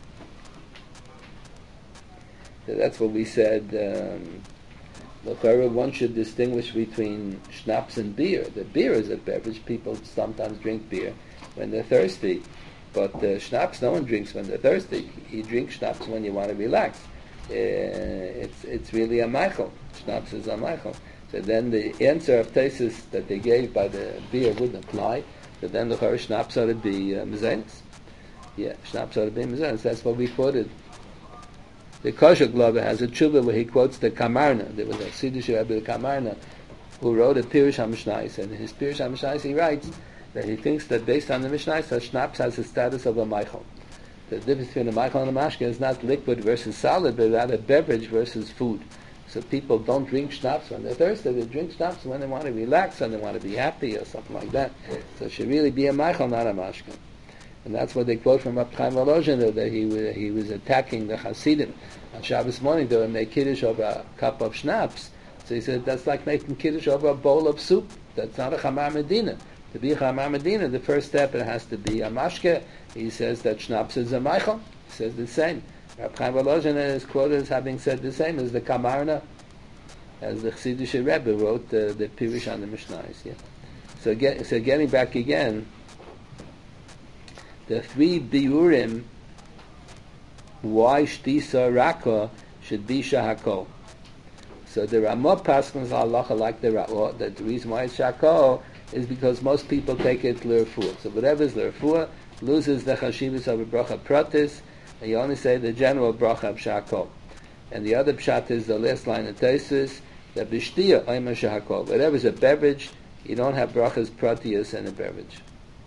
So that's what we said. Um, one should distinguish between schnapps and beer. The beer is a beverage. People sometimes drink beer when they're thirsty. But uh, schnapps, no one drinks when they're thirsty. You drink schnapps when you want to relax. Uh, it's it's really a meichel. Schnapps is a meichel. So then the answer of Taisus that they gave by the beer wouldn't apply. So then the Chor Schnapps ought to be uh, Mezenis. Yeah, Schnapps ought to be Mezenis. That's what we quoted. The Kosher Glover has a tshuva where he quotes the Kamarna. There was a Siddush Rebbe Kamarna who wrote a Pirush HaMishnais, and in his Pirush HaMishnais he writes that he thinks that based on the Mishnais, that Schnapps has the status of a Meichel. The difference between a Meichel and a Mashke is not liquid versus solid, but rather beverage versus food. So people don't drink schnapps when they're thirsty. They drink schnapps when they want to relax, and they want to be happy, or something like that. So it should really be a meichel, not a mashke. And that's what they quote from Reb Chaim Volozhin, that he was, he was attacking the Hasidim on Shabbos morning. They would make kiddush over a cup of schnapps. So he said that's like making kiddush over a bowl of soup. That's not a chamar medina. To be a chamar medina, the first step it has to be a mashke. He says that schnapps is a meichel. He says the same. Reb Chaim Volozhin is quoted as having said the same as the Kamarna, as the Chassidish Rebbe wrote uh, the Pirush on the Mishnais. Yeah. So, get, so getting back again, the three biurim why shtisa raka should be shahakol. So the Ramah Paschals halacha like the Ra'or, that the reason why it's shahakol is because most people take it l'refuah. So whatever is l'refuah loses the chashivus of a bracha pratis, and you only say the general bracha of shahakol. And the other pshat is the last line of Taisus, that b'shtiya oimer shahakol. Whatever is a beverage, you don't have brachas pratius in a beverage.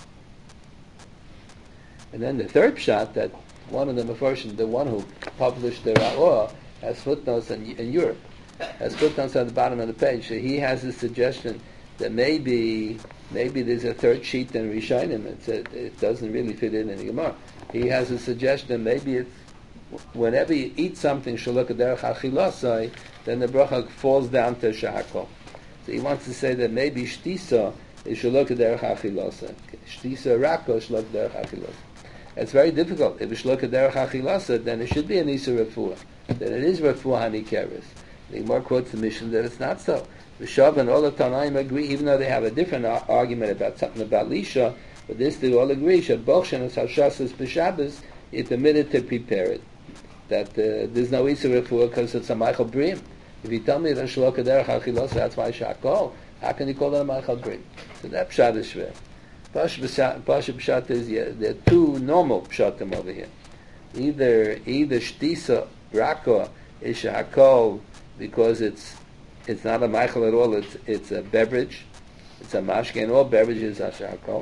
And then the third pshat, that one of the Mefarshim, the one who published the Ra'or, has footnotes in, in Europe, has footnotes on the bottom of the page. So he has a suggestion that maybe maybe there's a third sheet in Rishonim. It's a, it doesn't really fit in in the Gemara. He has a suggestion maybe it's whenever you eat something shaluk derech achilasai, then the bracha falls down to shahakol. So he wants to say that maybe shtisa is shaluk derech achilasai. Shtisa raka shaluk derech achilasai. It's very difficult. If it's shaluk derech achilasai, then it should be an isur refuah. Then it is refuah hanikeres. The Gemara quotes the mission that it's not so. Rishav and all the Tanaim agree, even though they have a different ar- argument about something about Lisha, but this they all agree. Shad Bochshan and Hashasas b'Shabbos, you're permitted to prepare it. That uh, there's no Isur Refuah because it's a Meichel Brim. If you tell me that Shalok Derech Achilos, that's why Shakol, how can you call it a Meichel Brim? So that Pshat is shver. Pasha Pshat is, yeah, there are two normal Pshatim over here. Either either Shtisa Raka is Shakol because it's it's not a Meichel at all, it's it's a beverage, it's a mashke, and all beverages are Shakol.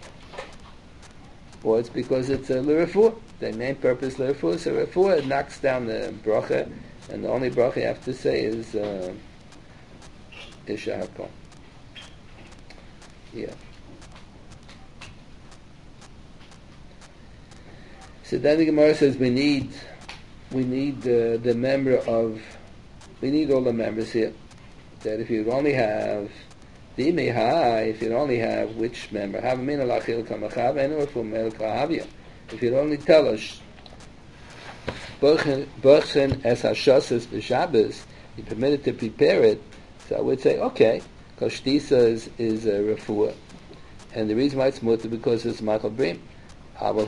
Or it's because it's a l'refuah. The main purpose l'refuah. So refuah knocks down the bracha, and the only bracha you have to say is uh, is shahakol. Yeah. So then the Gemara says we need we need uh, the member of we need all the members here. That if you only have if you only have which member, if you'd only tell us, Berchen es hashasas b'Shabbos, you're permitted to prepare it, So I would say, okay, because shtisa is, is a refuah. And the reason why it's mutter because it's Michael Brim. But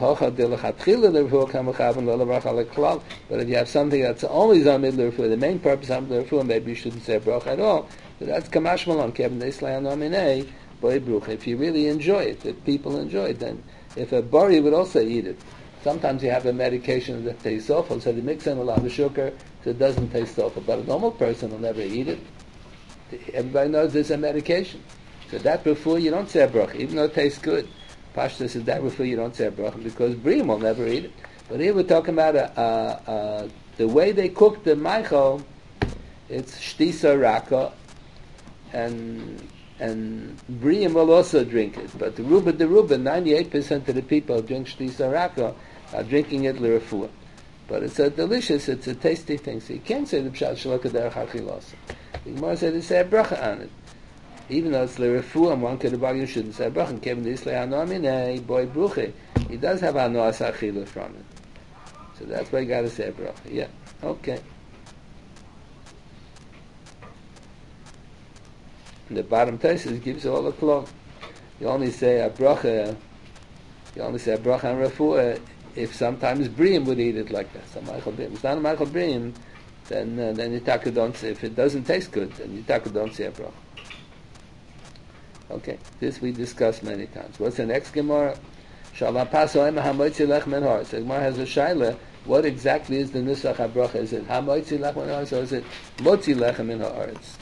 if you have something that's only Zamid L'Refuah, the main purpose of Zamid L'Refuah, maybe you shouldn't say a bracha at all. But that's Kamash Malon, Kevin Deisla Nominee, Boy Brucha. If you really enjoy it, if people enjoy it, then if a bari would also eat it. Sometimes you have a medication that tastes awful, so they mix in a lot of sugar so it doesn't taste awful. But a normal person will never eat it. Everybody knows there's a medication. So that refuah, you don't say a bracha, even though it tastes good. Pashta says that refuah, you don't say a bracha, because Briam will never eat it. But here we're talking about a, a, a, the way they cook the maichel, it's shtisa raka, and and Briam will also drink it. But the Ruba the Ruba, ninety-eight percent of the people who drink shtisa raka are drinking it l'refuah. But it's a delicious, it's a tasty thing. So you can't say the pshat shalaka derech achilas. The Gemara said to say a bracha on it. Even though it's l'refuah, one could have argued you shouldn't say a bracha. And Kevin Disley Hanomine, boy bruche, he does have anoas achila from it. So that's why you got to say a bracha. Yeah, okay. And the bottom tesis gives all the cloth. You only say a bracha. You only say a bracha on refuah if sometimes Briam would eat it like that. So Michael Briam. It's not a Michael Briam, then uh, then you taka don't say. If it doesn't taste good, then you taka don't say a bracha. Okay, this we discussed many times. What's the next Gemara? Shalom paso ema hamoitzi lech min haaretz. The Gemara has a shaila. What exactly is the nusach habracha? Is it hamoitzi lech min haaretz or is it motzi lech min haaretz?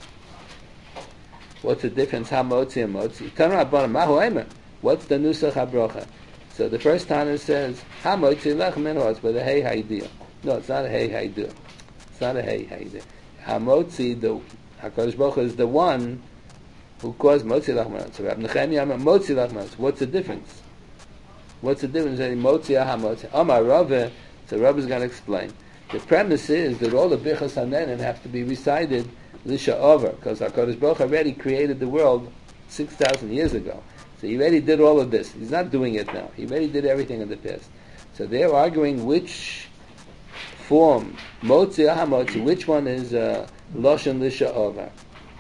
What's the difference? Hamotzi and motzi. Tanu rabbanan mahu ema. What's the nusach habracha? So the first time it says hamoitzi lech min haaretz with a hey haidiyah. No, it's not a hey haidiyah. It's not a hey haidiyah. Hamotzi, the Hakadosh Baruch Hu is the one who caused motzi lech min haaretz. So Rabbi Nechemia motzi lech min haaretz. What's the difference? What's the difference between motzi and hamotzi? Amar Rava. So Rava is going to explain. The premise is that all the bichas hanenin have to be recited lisha over, because HaKadosh Baruch Hu already created the world six thousand years ago. So he already did all of this. He's not doing it now. He already did everything in the past. So they're arguing which form, motzi or hamotzi, which one is uh, loshen lisha over.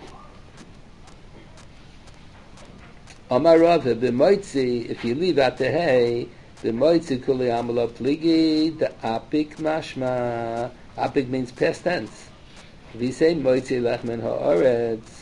Amar Rava, the moitzi, if you leave out the hay, the moitzi kuli amala pligi, the apik mashma. Apik means past tense. If you say moitzi lech min haaretz,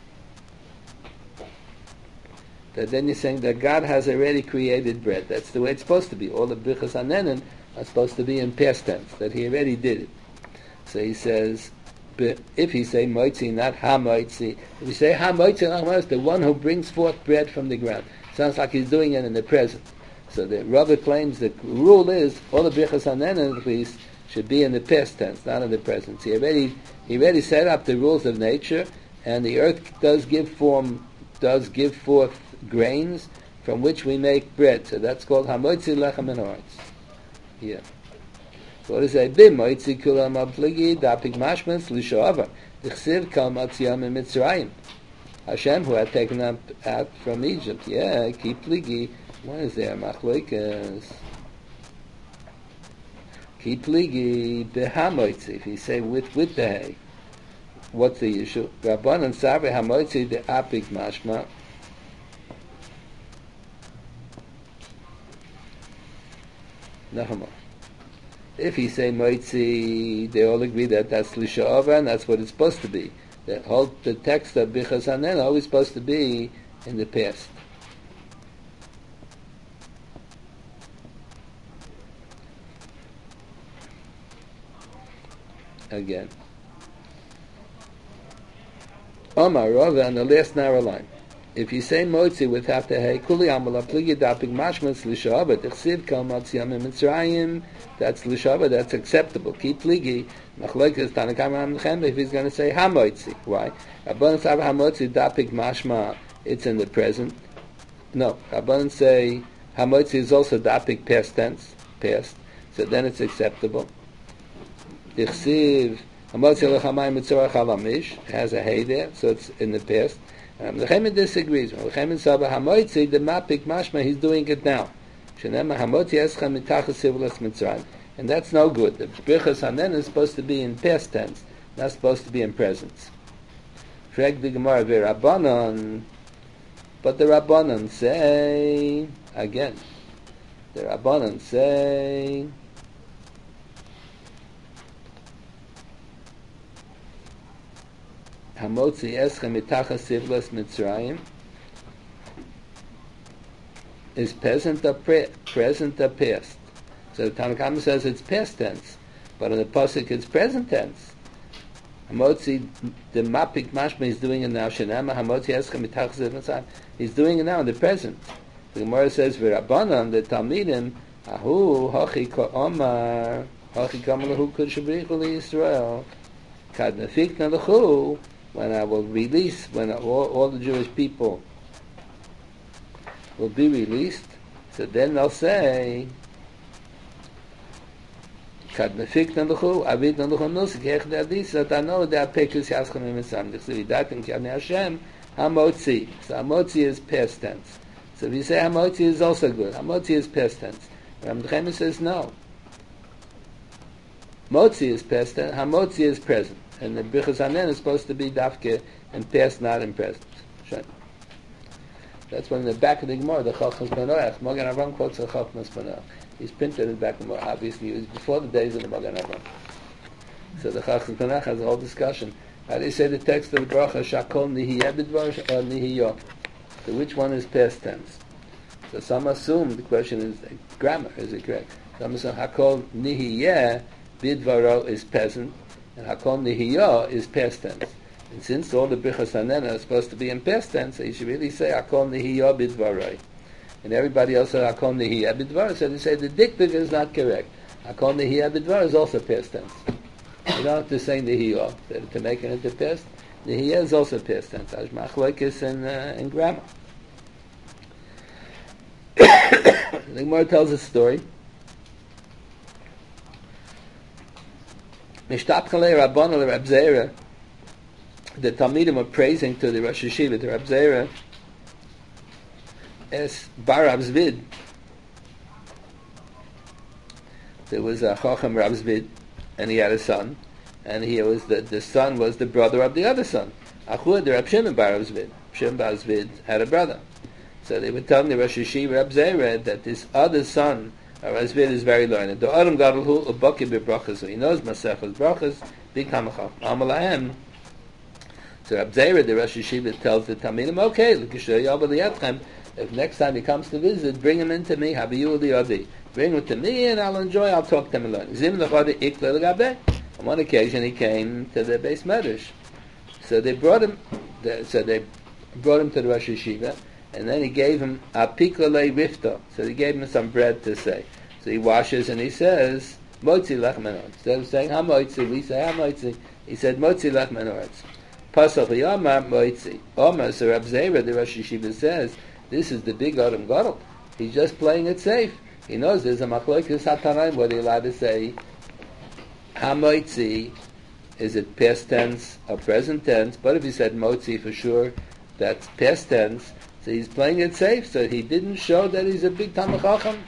that then you're saying that God has already created bread. That's the way it's supposed to be. All the brichas hanenin are supposed to be in past tense, that He already did it. So he says, if you say moitzi, not ha-moitzi, if you say ha-moitzi, the one who brings forth bread from the ground. Sounds like he's doing it in the present. So the Rava claims the rule is all the brichas hanenin at least should be in the past tense, not in the present. He already he already set up the rules of nature, and the earth does give form, does give forth grains from which we make bread. So that's called hamoitzi lechem min haaretz. Yeah. So what does it say? B'moitzi kulam apligi dapik mashmens l'shoava d'chsiv kal matziyam in Mitzrayim. Hashem, who had taken up out from Egypt. Yeah, keep pligi. What is there? Machloikas. Ki pligi behamoitzi. If you say with with the hay, what's the issue? Rabbanan sabe hamoitzi the apik mashma. Nachama. If you say moitzi, they all agree that that's lisha'ava and that's what it's supposed to be. The whole the text of bichas hanen always supposed to be in the past. Again. Omar Rava on the last narrow line. If you say moitzi without the hey, kuli amala pligi dapik mashmas lishava t'chsiv kal matziyam in Mitzrayim, that's lishava, that's acceptable. Keep pligi, machlokes tanakam ramchem, if he's going to say ha moitzi. Why? Rabbanan say ha moitzi dapik mashma, it's in the present. No, Rabbanan say ha moitzi is also dapik past tense, past, so then it's acceptable. T'chsiv, ha moitzi lechamayim mitzorach halamish, has a hey there, so it's in the past. Um, the Chemin disagrees. The Chemin Saba Hamoitzi, the Mapik Mashma, he's doing it now. Shenema Hamotzi Eschem Mitachas Sivulas Mitzrayim. And that's no good. The Birchas Hanen is supposed to be in past tense, not supposed to be in presence. Correct the Gemara Rabbanon, but the Rabbanon say again. The Rabbanon say Hamotzi eschem mitachas sivlas Mitzrayim is present or pre- present or past. So the Tanakhama says it's past tense, but in the pasuk it's present tense. Hamotzi, the mapik mashma is doing it now. Shenama hamotzi eschem mitachas sivlas Mitzrayim. He's doing it now in the present. The Gemara says v'Rabbanan the Talmidim ahu hachi ka'omar hachi ka'amalahu kudshabrichu liYisrael kad nefikna lechu. When I will release, when all, all the Jewish people will be released, so then they'll say, "Kad nefikna lechu, avidna lechu nusik ech de'adis." That I know that pekus yaschon mitzam. Dichsiv datim ki ani Hashem hamotzi. So hamotzi is past tense. So if you say hamotzi is also good. Hamotzi is past tense. Ram Nechemia says no. Motzi is past tense. Hamotzi is present. And the Birchas Hanen is supposed to be dafke in past, not in present. That's when in the back of the Gemara, the Chachmas Panoach, Magen Avraham quotes the Chachmas Panoach. He's printed in the back of the Gemara. Obviously, it was before the days of the Magen Avraham. So the Chachmas Panoach has a whole discussion. How do you say the text of the Bracha, Shakol Nihiyeh B'dvar or Nihiyah? So which one is past tense? So some assume, the question is grammar, is it correct? Some assume Hakol Nihiyeh B'dvaro is present, and Hakol Nihiyah is past tense. And since all the Birchas Hanen are supposed to be in past tense, so you should really say Hakol Nihiyah B'dvaroi. And everybody else said Hakol Nihiyah B'dvar, so they say the diktuk is not correct. Hakol Nihiyah B'dvar is also past tense. You don't have to say Nihiyah to make it into past. Nihiyah is also past tense. As machlokes in uh, in grammar. The Gemara tells a story. Mishtapchalei Rabbana Rab Zera. The Talmidim are praising to the Rosh Yeshiva, the Rab Zera, as Bar Rab Zvid. There was a Chacham Rab Zvid, and he had a son, and he was the, the son was the brother of the other son. Achud, the Rab Shimon Bar Rab Zvid. Shimon Bar Zvid had a brother. So they were telling the Rosh Yeshiva Rab Zera that this other son of Rab Zvid is very learned. The Adam Gadol Hu Ubaki B'Brachas, so he knows Masechas Brachas, Big Hamachach, Amalahem. So Rab Zera, the Rosh Yeshiva, tells the Talmidim, okay, if next time he comes to visit, bring him in to me, bring him to me, and I'll enjoy, I'll talk to him and learn. On one occasion, he came to the Beis Medrash. So they brought him, so they brought him to the Rosh Yeshiva, and then he gave him a pikolei rifta. So he gave him some bread to say. So he washes and he says, Motzi lechem enoretz. Instead of saying hamoitzi, we say hamoitzi. He said, Motzi lechem enoretz. Pasach Yamar Moitzi. Omar, so Rab Zera, the Rosh Yeshiva, says, this is the big Adam Gadol. He's just playing it safe. He knows there's a machlokes hatanaim whether you're allowed to say hamoitzi, is it past tense or present tense? But if he said motzi for sure, that's past tense. So he's playing it safe. So he didn't show that he's a big Talmid Chacham.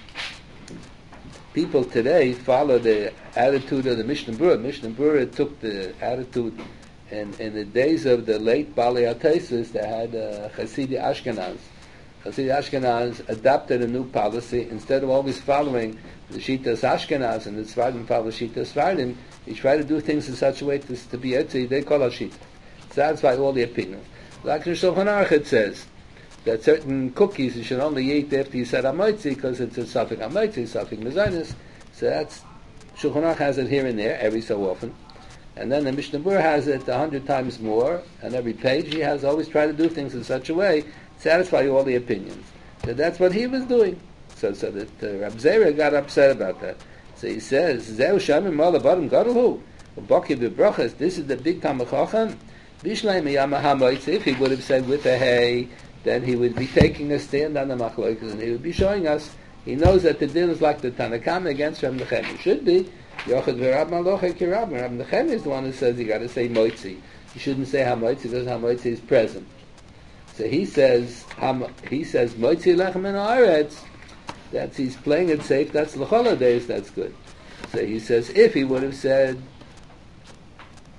People today follow the attitude of the Mishnah Berurah. Mishnah Berurah took the attitude. In, in the days of the late Bali Atesis, they had uh, Hasidic Ashkenaz. Hasidic Ashkenaz adopted a new policy. Instead of always following the Shitas Ashkenaz and the Sfardim follow Shitas Sfardim, he tried to do things in such a way to, to be etzi. They call it Shita. Satisfy all the opinions. Like the Shulchan Aruch, it says that certain cookies you should only eat after you said Amoitzi because it's a Safek Amoitzi, Safek Mezainis. So that's, Shulchan Aruch has it here and there, every so often. And then the Mishnah Berurah has it a hundred times more, and every page he has always tried to do things in such a way to satisfy all the opinions. So that's what he was doing. So so that uh, Rab Zera got upset about that. So he says, Zeu Shamim Malabadim Gadolhu, Baki B'Brachas, this is the big Talmid Chacham. Bishleim Yama HaMoitzi, if he would have said with a hay, then he would be taking a stand on the machlokes, and he would be showing us, he knows that the din is like the Tanakama against Rab Nechemia. It should be. Yochid v'Rab Maloche Kirab. Rab Nechemia is the one who says you got to say moitzi. You shouldn't say hamoitzi because hamoitzi is present. So he says ham, he says moitzi lechem in haaretz. That's he's playing it safe. That's l'chol days. That's good. So he says if he would have said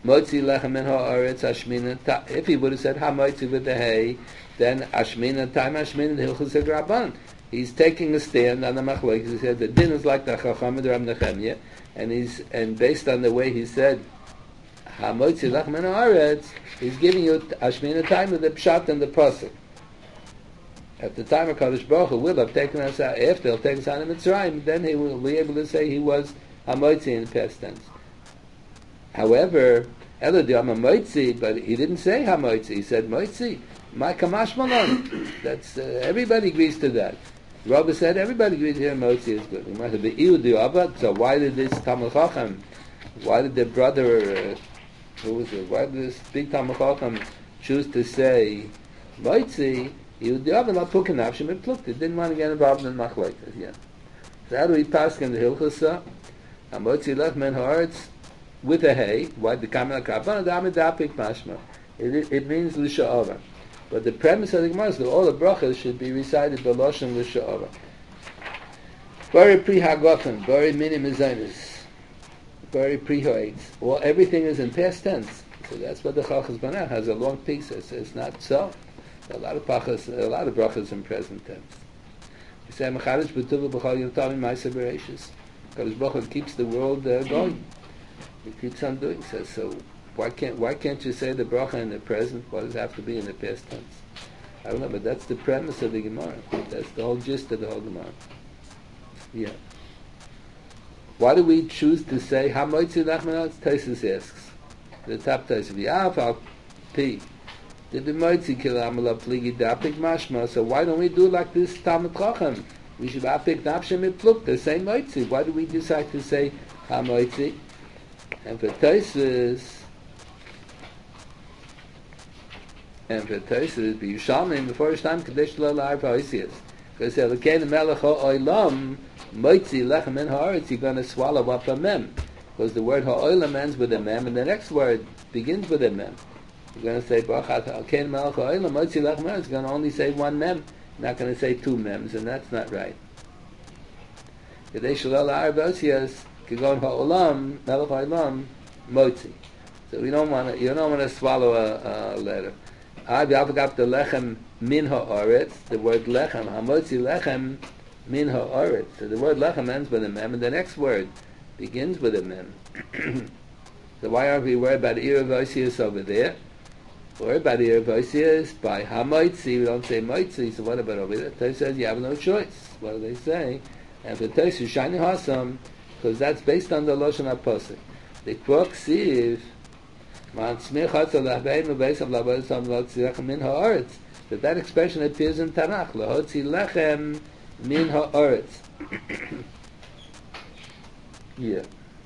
Motzi lechem min ha'aretz Ashmina ta. If he would have said Hamotzi with the hay, then Ashmina time Ashmina the Hilchus Rabban. He's taking a stand on the machlokes. He said the din is like the Chacham of Rab Nechemia, and he's and based on the way he said Hamotzi lechem min ha'aretz, he's giving you Ashmina time with the pshat and the pasuk. At the time of Kadosh Baruch Hu will have taken us out, after he'll take us out of Mitzrayim, then he will be able to say he was Hamotzi in the past tense. However, Eladi Hamotzi, but he didn't say Hamotzi. He said Motzi. My Kamash Malon. That's uh, everybody agrees to that. Rabbi said everybody agrees here. Motzi is good. So why did this Talmid Chacham? Why did the brother? Uh, who was it? Why did this big Talmid Chacham choose to say Motzi? It didn't want to get involved in machlokes. Yeah. So how do we pass in the Hilchasa? Hamotzi lechem min ha'aretz with a hay. Why the Kamel Karban? The Amid Dapik Mashma. It it means l'sha'ava. But the premise of the Gemara is that all the brachas should be recited b'loshen l'sha'ava. Bari pri hagofen, bari minim mezainis, bari pri ha'etz. Well, everything is in past tense. So that's what the Chachas Banach has a long piece. It's, it's not so. A lot of brachas, a lot of brachas in present tense. You say Mechadish b'tuva b'chol yotami ma'aser bereishis. Kadosh Baruch Hu keeps the world uh, going. He keeps on doing so. So why can't why can't you say the bracha in the present? Why does it have to be in the past tense? I don't know, but that's the premise of the Gemara. That's the whole gist of the whole Gemara. Yeah. Why do we choose to say Hamotzi lechem min ha'aretz? Tosfos asks. The top Tosfos. V'af al pi. Did the Motzi kill Amala Pligi Dapik Mashma? So why don't we do like this Talmid Chacham? We should Apik Napshem Mipluk, the same Motzi. Why do we decide to say HaMotzi? And for Tosfos, and for Tosfos, B'Yushalmim, the first time Kadesh Lo La'ar Pa'oisias. Because they say, L'kein Melech Ha'olam, Motzi lechem min ha'aretz, you're going to swallow up a mem. Because the word Ha'olam ends with a mem, and the next word begins with a mem. You're going to say Baruch Kein Melech Ha'olam Motzi lechem min ha'aretz. You're going to only say one mem. You're not going to say two mems, and that's not right. Kadesh Lo La'ar Pa'oisias, Kegon Ha'olam, Melech Ha'olam, Motzi. So we don't want to. You don't want to swallow a, a letter. I b'avgap the lechem min ha'aretz. The word lechem Hamotzi lechem min ha'aretz. So the word lechem ends with a mem, and the next word begins with a mem. So why aren't we worried about Ir Vosius over there? Worried about Ir Vosius by Hamotzi. We don't say Motzi. So what about over there? Tosfos says you have no choice. What do they say? And for Tosfos Shani Hasam, because that's based on the Lashon HaPosek. The Kvok Siv. That that expression appears in Tanakh. Lahotzi lechem min ha'aretz. Yeah.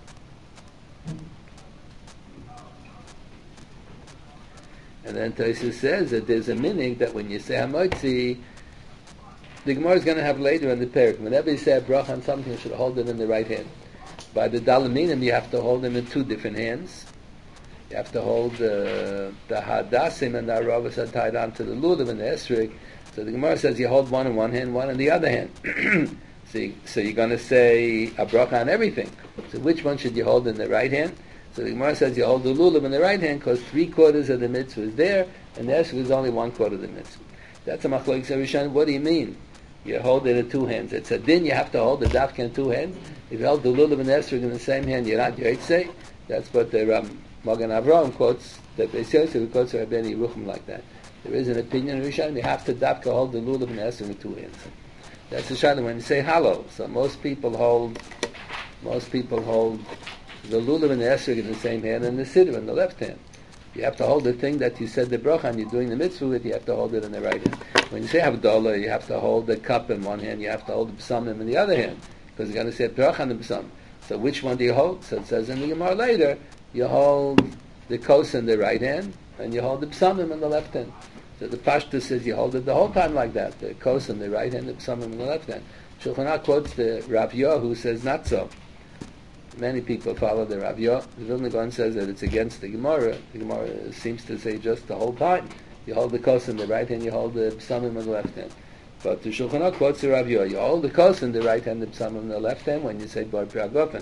And then Tosfos says that there's a meaning that when you say Hamotzi, the Gemara is going to have later in the parak. Whenever you say a bracha on something, you should hold it in the right hand. By the Dalaminim, you have to hold them in two different hands. You have to hold uh, the Hadassim and the Aravas are tied onto the Lulav and the Esrik. So the Gemara says you hold one in one hand, one in the other hand. so, you, so you're going to say a bracha on everything. So which one should you hold in the right hand? So the Gemara says you hold the Lulav in the right hand because three quarters of the mitzvah is there, and the Esrik is only one quarter of the mitzvah. That's a machlokes Rishonim. What do you mean? You hold it in two hands. It's a din, you have to hold the dafka in two hands. If you hold the Lulav and the Esrik in the same hand, you're not Yotzei. That's what the Ram Magen Avraham quotes, that Beis Yosef quotes Rabbeinu Yerucham like that. There is an opinion in Rishonim, you have to dafka hold the Lulav and the Esrik in two hands. That's the shayla when you say hallow. So most people hold, most people hold the Lulav and the Esrik in the same hand and the Siddur in the left hand. You have to hold the thing that you said the bracha and you're doing the mitzvah with, you have to hold it in the right hand. When you say Havdalah, you have to hold the cup in one hand, you have to hold the psalmim in the other hand, because you're going to say bracha on the psalm. So which one do you hold? So it says in the Gemara later, you hold the kos in the right hand, and you hold the psalmim in the left hand. So the Pashto says you hold it the whole time like that, the kos in the right hand, the psalmim in the left hand. Shulchan Aruch quotes the Rav Yoh, who says not so. Many people follow the Rav Yoh. The Vilna Gaon says that it's against the Gemara. The Gemara seems to say just the whole time. You hold the kos in the right hand, you hold the psalmim in the left hand. But the Shulchan Aruch quotes the Rav Yoh. You hold the kos in the right hand, the psalmim in the left hand when you say Bar Priagofen.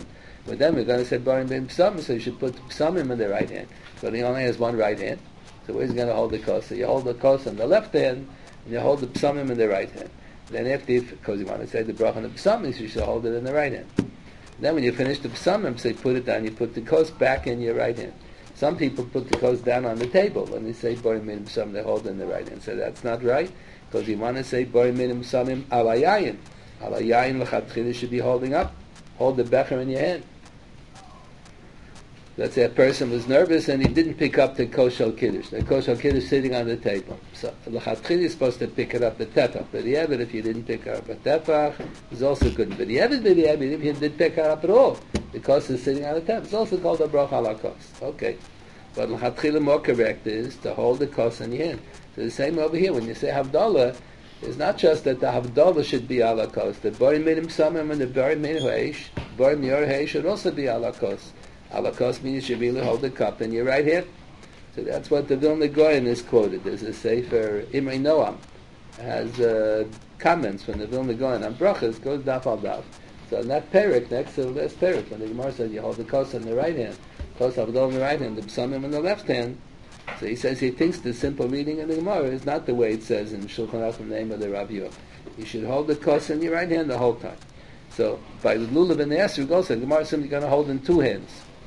But then we're going to say Barim Ben Psamim, so you should put Psamim in the right hand. But he only has one right hand. So where's he going to hold the kos? So you hold the kos in the left hand, and you hold the Psamim in the right hand. Then after, because you want to say the bracha on the Psamim, so you should hold it in the right hand. Then when you finish the Psamim, so you put it down, you put the kos back in your right hand. Some people put the kos down on the table. When they say Barim Ben Psamim, they hold it in the right hand. So that's not right, because you want to say Barim Ben Psamim alayayin. Alayayin l'chatchila should be holding up. Hold the becher in your hand. Let's say a person was nervous and he didn't pick up the koshal kiddush. The koshal kiddush sitting on the table. So l'chatchila is supposed to pick it up the tefach. But the Eved, if you didn't pick it up the tefach, is also good. But the Eved, the Eved, if you didn't pick it up at all, the kos is sitting on the tefach. It's also called a bracha ala kos. Okay. But l'chatchila more correct is to hold the kos in your hand. So the same over here. When you say havdalah, it's not just that the havdalah should be ala kos. The Barim Ben Psamim and the Barim Ben Heish, Barim Yor Heish should also be ala kos. Ala kos means you should be able to hold the cup in your right hand. So that's what the Vilna Gaon is quoted. There's a Sefer Imrei Noam. It has uh, comments from the Vilna Gaon on brachas, goes daf al daf. So in that parak, next to the last parak, when the Gemara says you hold the kos in the right hand, kos havdalah in the right hand, the psamim in the left hand. So he says he thinks the simple reading of the Gemara is not the way it says in Shulchan Aruch in the name of the Rav Yehuda. You should hold the kos in your right hand the whole time. So by the lulav and the esrog also, the Gemara is simply going to hold in two hands.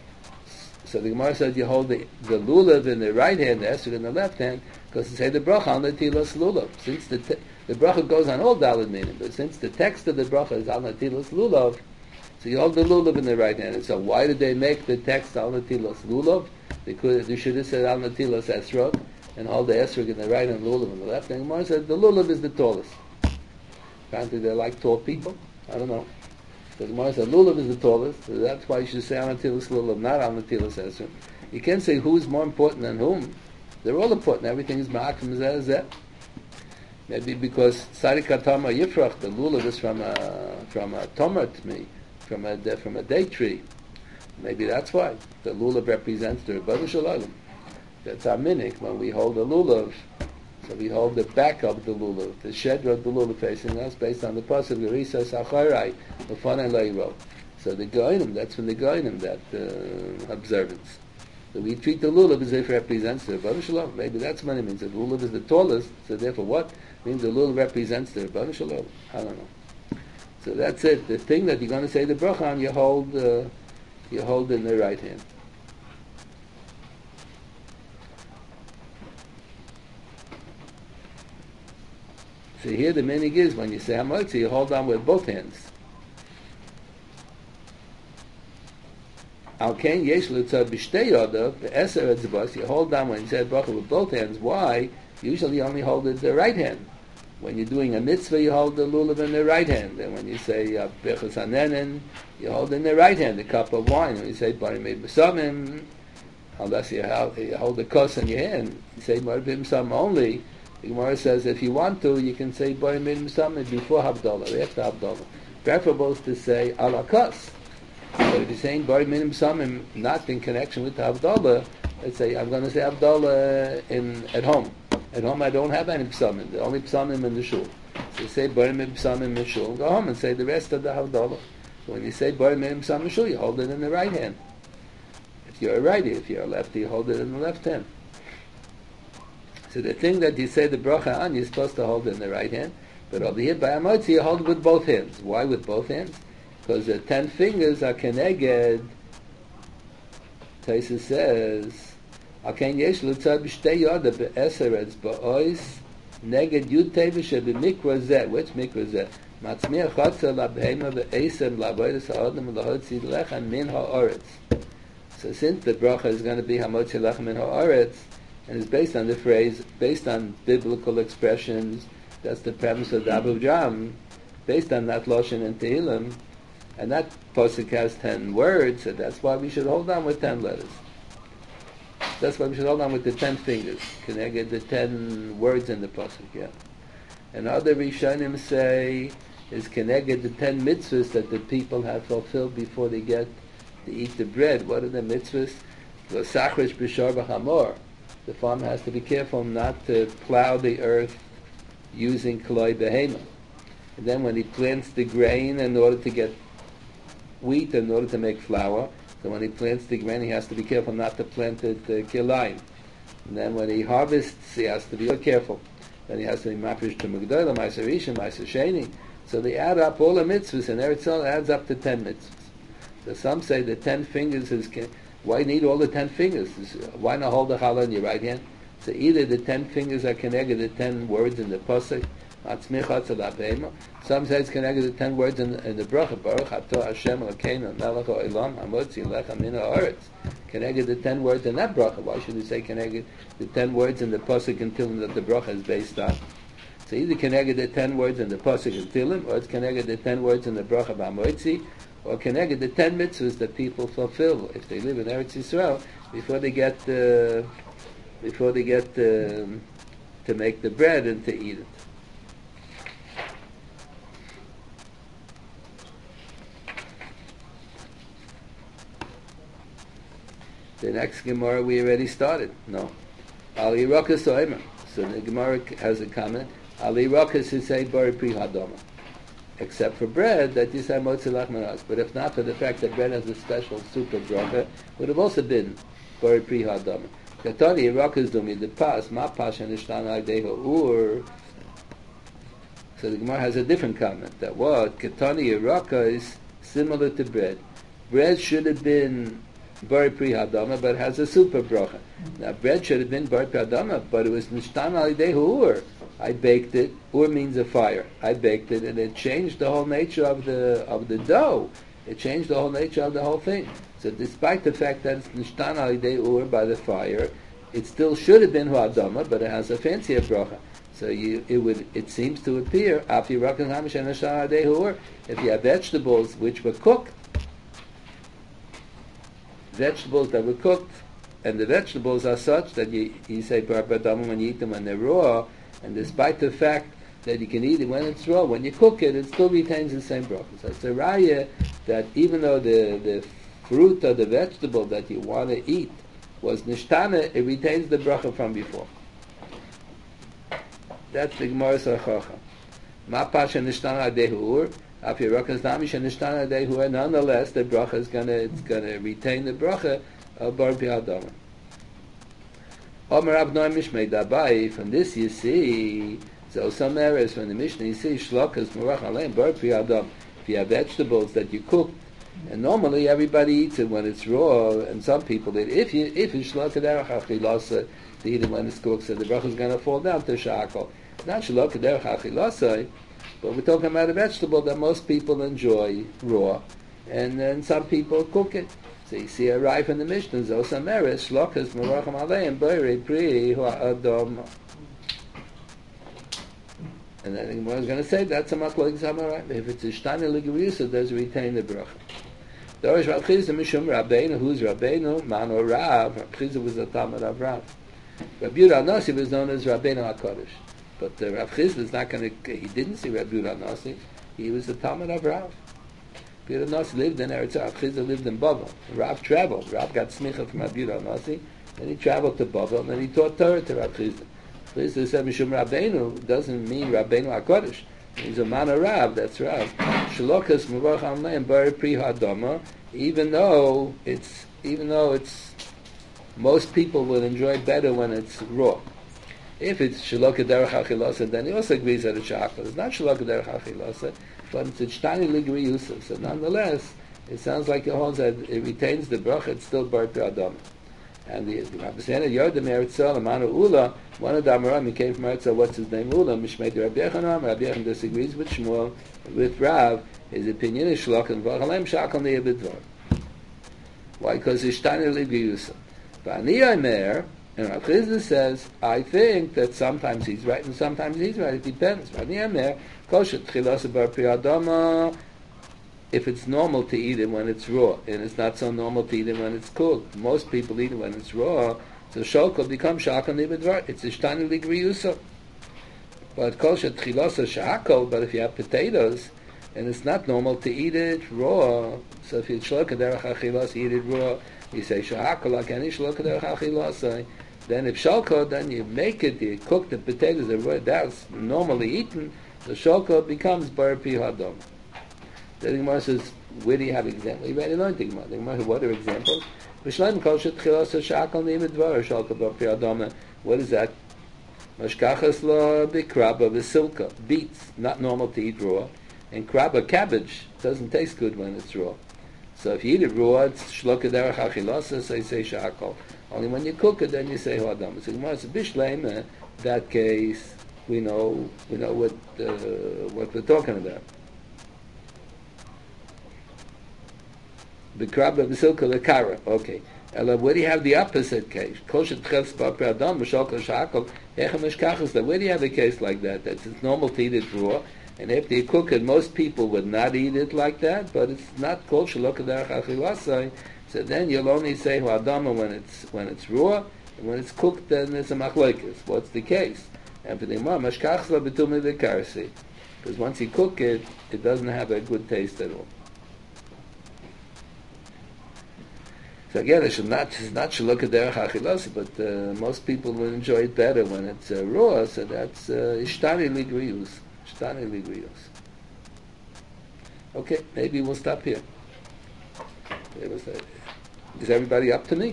So the Gemara says you hold the, the lulav in the right hand, the esrog in the left hand, because it say the bracha on the tilas lulav. Since the te- the bracha goes on all daled minim, but since the text of the bracha is on the tilas lulav, so you hold the lulav in the right hand. And so why did they make the text on the tilas lulav? They could they should have said al natilas esrog and hold the esrog in the right and lulav in the left. And Gemara said the lulav is the tallest. Apparently they like tall people. I don't know. So Gemara said lulav is the tallest. So that's why you should say al natilas lulav, not al natilas esrog. You can't say who's more important than whom. They're all important. Everything is ma'akim zeh zeh. Maybe because tzaddik hatama yifrach, the lulav is from a from a tomar to me, from a from a date tree. Maybe that's why the lulav represents the Rebbeinu Shalom. That's our minik when we hold the lulav. So we hold the back of the lulav, the shedra of the lulav facing us, based on the pasuk Gerisa Sacharai Lefanei Leiro. So the goyim, that's from the goyim that uh, observance. So we treat the lulav as if it represents the Rebbeinu Shalom. Maybe that's what it means. The lulav is the tallest, so therefore what means the lulav represents the Rebbeinu Shalom? I don't know. So that's it. The thing that you're going to say the bracha on, you hold. Uh, You hold in the right hand. So here the meaning is when you say hamotzi, you hold on with both hands. Al ken yesh l'tzad b'shtei yodav v'eser etzbos. You hold on when you say bracha with both hands. Why? Usually you only hold it with the right hand. When you're doing a mitzvah, you hold the lulav in the right hand. And when you say Birchas Hanenin, you hold in the right hand the cup of wine. When you say Barim Ben Psamim, unless you hold, you hold the kos in your hand, you say Barim Ben Psamim only. The Gemara says if you want to, you can say Barim Ben Psamim before Havdalah, after Havdalah. Preferable is to say ala kos. But if you're saying Barim Ben Psamim not in connection with the Havdalah, let's say I'm going to say Havdalah in at home. At home I don't have any psalmim. The only psalmim in the shul. So you say Barim Ben Psamim in shul, go home and say the rest of the Havdalah. So when you say Barim Ben Psamim in shul, you hold it in the right hand. If you're a righty, if you're a lefty, you hold it in the left hand. So the thing that you say the bracha on, you're supposed to hold it in the right hand. But over here by Hamotzi, you hold it with both hands. Why with both hands? Because the ten fingers are keneged. Taisa says, Aken yesh l'tzad b'shtei yoda be'eser etzba'os neged yud tevah sheb'mikra zeh. Which mikra zeh? Matzmiach chatzah labhema ve'esem la'avodas ha'odem l'hotzi lechem min ha'oretz. So since the bracha is going to be hamotzi lechem min ha'oretz, and it's based on the phrase, based on biblical expressions, that's the premise of the Abu Jam, based on that Loshen and Tehillim, and that posuk has ten words, so that's why we should hold on with ten letters. That's why we should hold on with the ten fingers. Can I get the ten words in the pasuk? Yeah. And other Rishonim say is can I get the ten mitzvahs that the people have fulfilled before they get to eat the bread? What are the mitzvahs? The sachrish b'shor b'chamor. The farmer has to be careful not to plow the earth using koloi behema. And then when he plants the grain in order to get wheat in order to make flour. So when he plants the grain, he has to be careful not to plant it uh, kilayim. And then when he harvests, he has to be careful. Then he has to be maprish to Megdolah, Ma'aser Rishon, Ma'aser Sheni. So they add up all the mitzvahs, and Eretz Yisrael adds up to ten mitzvahs. So some say the ten fingers is, why need all the ten fingers? Why not hold the challah in your right hand? So either the ten fingers are connected, the ten words in the pasuk, some say it's connected to the ten words in, in the bracha, Baruch Atah Hashem Elokeinu Melech Ha'olam Hamotzi Lechem Min Ha'aretz. Connected the ten words in that bracha. Why should we say connected the ten words in the pasuk and Tilim that the bracha is based on? So either connected the ten words in the pasuk and Tilim, or it's connected the ten words in the bracha B'Hamotzi, or connected the ten mitzvahs that people fulfill if they live in Eretz Yisrael before they get uh, before they get uh, to make the bread and to eat it. The next Gemara we already started. No. Ali Rakas Oimer. So the Gemara has a comment. Ali Rakas is say Bari Pri Hadoma. Except for bread, that you say Motzi Lach Maras. But if not for the fact that bread has a special super bracha, would have also been Bari Pri Hadoma. Katani Rakas Dumi the Pas, Ma Pas and Ishtana Deho Ur. So the Gemara has a different comment. That what? Katani Raka is similar to bread. Bread should have been Bari Pri Hadama, but it has a super bracha. Now bread should have been Bari Pri Hadama, but it was Nishtan Alidehu Ur. I baked it. Ur means a fire. I baked it, and it changed the whole nature of the of the dough. It changed the whole nature of the whole thing. So despite the fact that it's Nishtan Alidehu Ur by the fire, it still should have been Hu Hadama, but it has a fancier bracha. So you, it would, it seems to appear, if you have vegetables which were cooked, vegetables that were cooked, and the vegetables are such that you, you say Bar Badam when you eat them when they're raw, and despite the fact that you can eat it when it's raw, when you cook it, it still retains the same bracha. So it's a raya that even though the, the fruit or the vegetable that you want to eat was nishtana, it retains the bracha from before. That's the Gemara Sarchacha. Ma pasha nishtana adehur. Nonetheless, the bracha is gonna it's gonna retain the bracha of Bar Pi Hadama. Omer Rav Noam Mishmei Dabai. From this you see, so some areas from the Mishnah you see shlokas Murach Alein Bar Pi Hadama. If you have vegetables that you cook, and normally everybody eats it when it's raw, and some people eat. If you if you shloka derech achilasa to eat it when it's cooked, so the bracha is gonna fall down to shakol. Not shloka derech achilasa. But we're talking about a vegetable that most people enjoy raw, and then some people cook it. So you see a rye from the Mishnah, Zosa Meres, Shlokas, Meracham Aleim, Beirei Pri, Ha'adom. And then I was going to say, that's a maklok Zamarai. If it's a Shtani Ligurisa, does retain the bracha. There is Rav Chizda Mishum Rabbeinu, who's Rabbeinu, Mano Rav. Rav Chizda was the Talmud of Rav. Rabbi Yehuda Nasi was known as Rabbeinu HaKodesh. But uh, Rav Chizda is not going to, he didn't see Rabbi Yehuda Nasi. He was the Talmud of Rav. Rabbi Yehuda Nasi lived in Eretz, Rav Chizda lived in Bavel. Rav traveled. Rav got smicha from Rabbi Yehuda Nasi, and he traveled to Bavel, and then he taught Torah to Rav Chizda. Chizda said, Mishum Rabbeinu doesn't mean Rabbeinu HaKodesh. He's a man of Rav, that's Rav. Shalokas Murach Amlein Bar Pri Hadama, even though it's, even though it's, most people will enjoy better when it's raw. If it's Shaloka Derech HaChilasa, then he also agrees that it's Shachal. It's not Shaloka Derech HaChilasa, but it's a Shtani Ligri Yusuf. So nonetheless, it sounds like it holds that it retains the bracha, it's still Bar Pi Hadama. And the Rabbi Sena Yodem Eretzel, Amanu Ula, one of the Amoram, he came from Eretzel, what's his name? Ula, Mishmei Rabbi Yechanan, Rabbi Yechanan disagrees with Shmuel, with Rav, his opinion is Shaloka and Vachalem Shachal Niyah B'dvar. Why? Because it's Shtani Ligri Yusuf. V'ani Omer, and Rav Chizda says, I think that sometimes he's right and sometimes he's right. It depends. If it's normal to eat it when it's raw, and it's not so normal to eat it when it's cooked. Most people eat it when it's raw, so shokol becomes shakal nibedvar. It's a shtani ligri yusa. But kol shetchilasa shakal. But if you have potatoes, and it's not normal to eat it raw, so if you shlok derech achilas, eat it raw, you say shakal like any shlok derech achilas. Then if shalko, then you make it, you cook the potatoes, that's normally eaten, the shalko becomes bar pi hadam. The Gemara says, where do you have examples? You already learned the Gemara. The Gemara, what are examples? V'shleim kol shetchilas shakal neimid dvar shalka b'pri adama. What is that? Mashkachas la b'kraba v'silka. Beets, not normal to eat raw. And kraba, cabbage, doesn't taste good when it's raw. So if you eat it raw, it's shloka derech achilasa, so you say shakal. Only when you cook it, then you say hadama. So Gemara says, b'shleim, in that case, we know we know what uh, what we're talking about. B'kraba v'silka l'kara. Okay. Ela, where do you have the opposite case? Kol shetchilas b'pri adama shalka shakal. Where do you have a case like that? That it's normal to eat it raw, and after you cook it, most people would not eat it like that, but it's not called shaloka derech achilasai. So then you'll only say hu'adama when it's when it's raw, and when it's cooked, then it's a machlokes. What's the case? And for the imam, mashkachla b'tumei v'karsi, because once you cook it, it doesn't have a good taste at all. So again, it should not it's not shaloka derech achilas, but uh, most people will enjoy it better when it's uh, raw. So that's ishtani ligriyus, ishtani ligriyus. Okay, maybe we'll stop here. Is everybody up to me?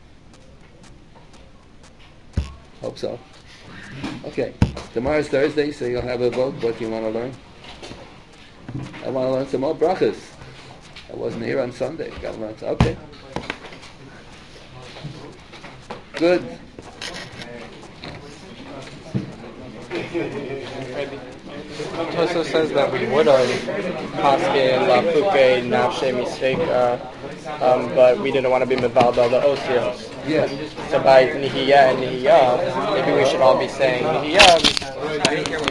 Hope so. Okay, tomorrow's Thursday, so you'll have a vote. What you want to learn? I want to learn some more brachas. I wasn't here on Sunday. Got to learn some. Okay. Good. Toso says that we would already paskin la puke nafshe mistake, uh, um, but we didn't want to be mevalda the osios. Yes. So by nihiyah and nihiyah, maybe we should all be saying nihiyah.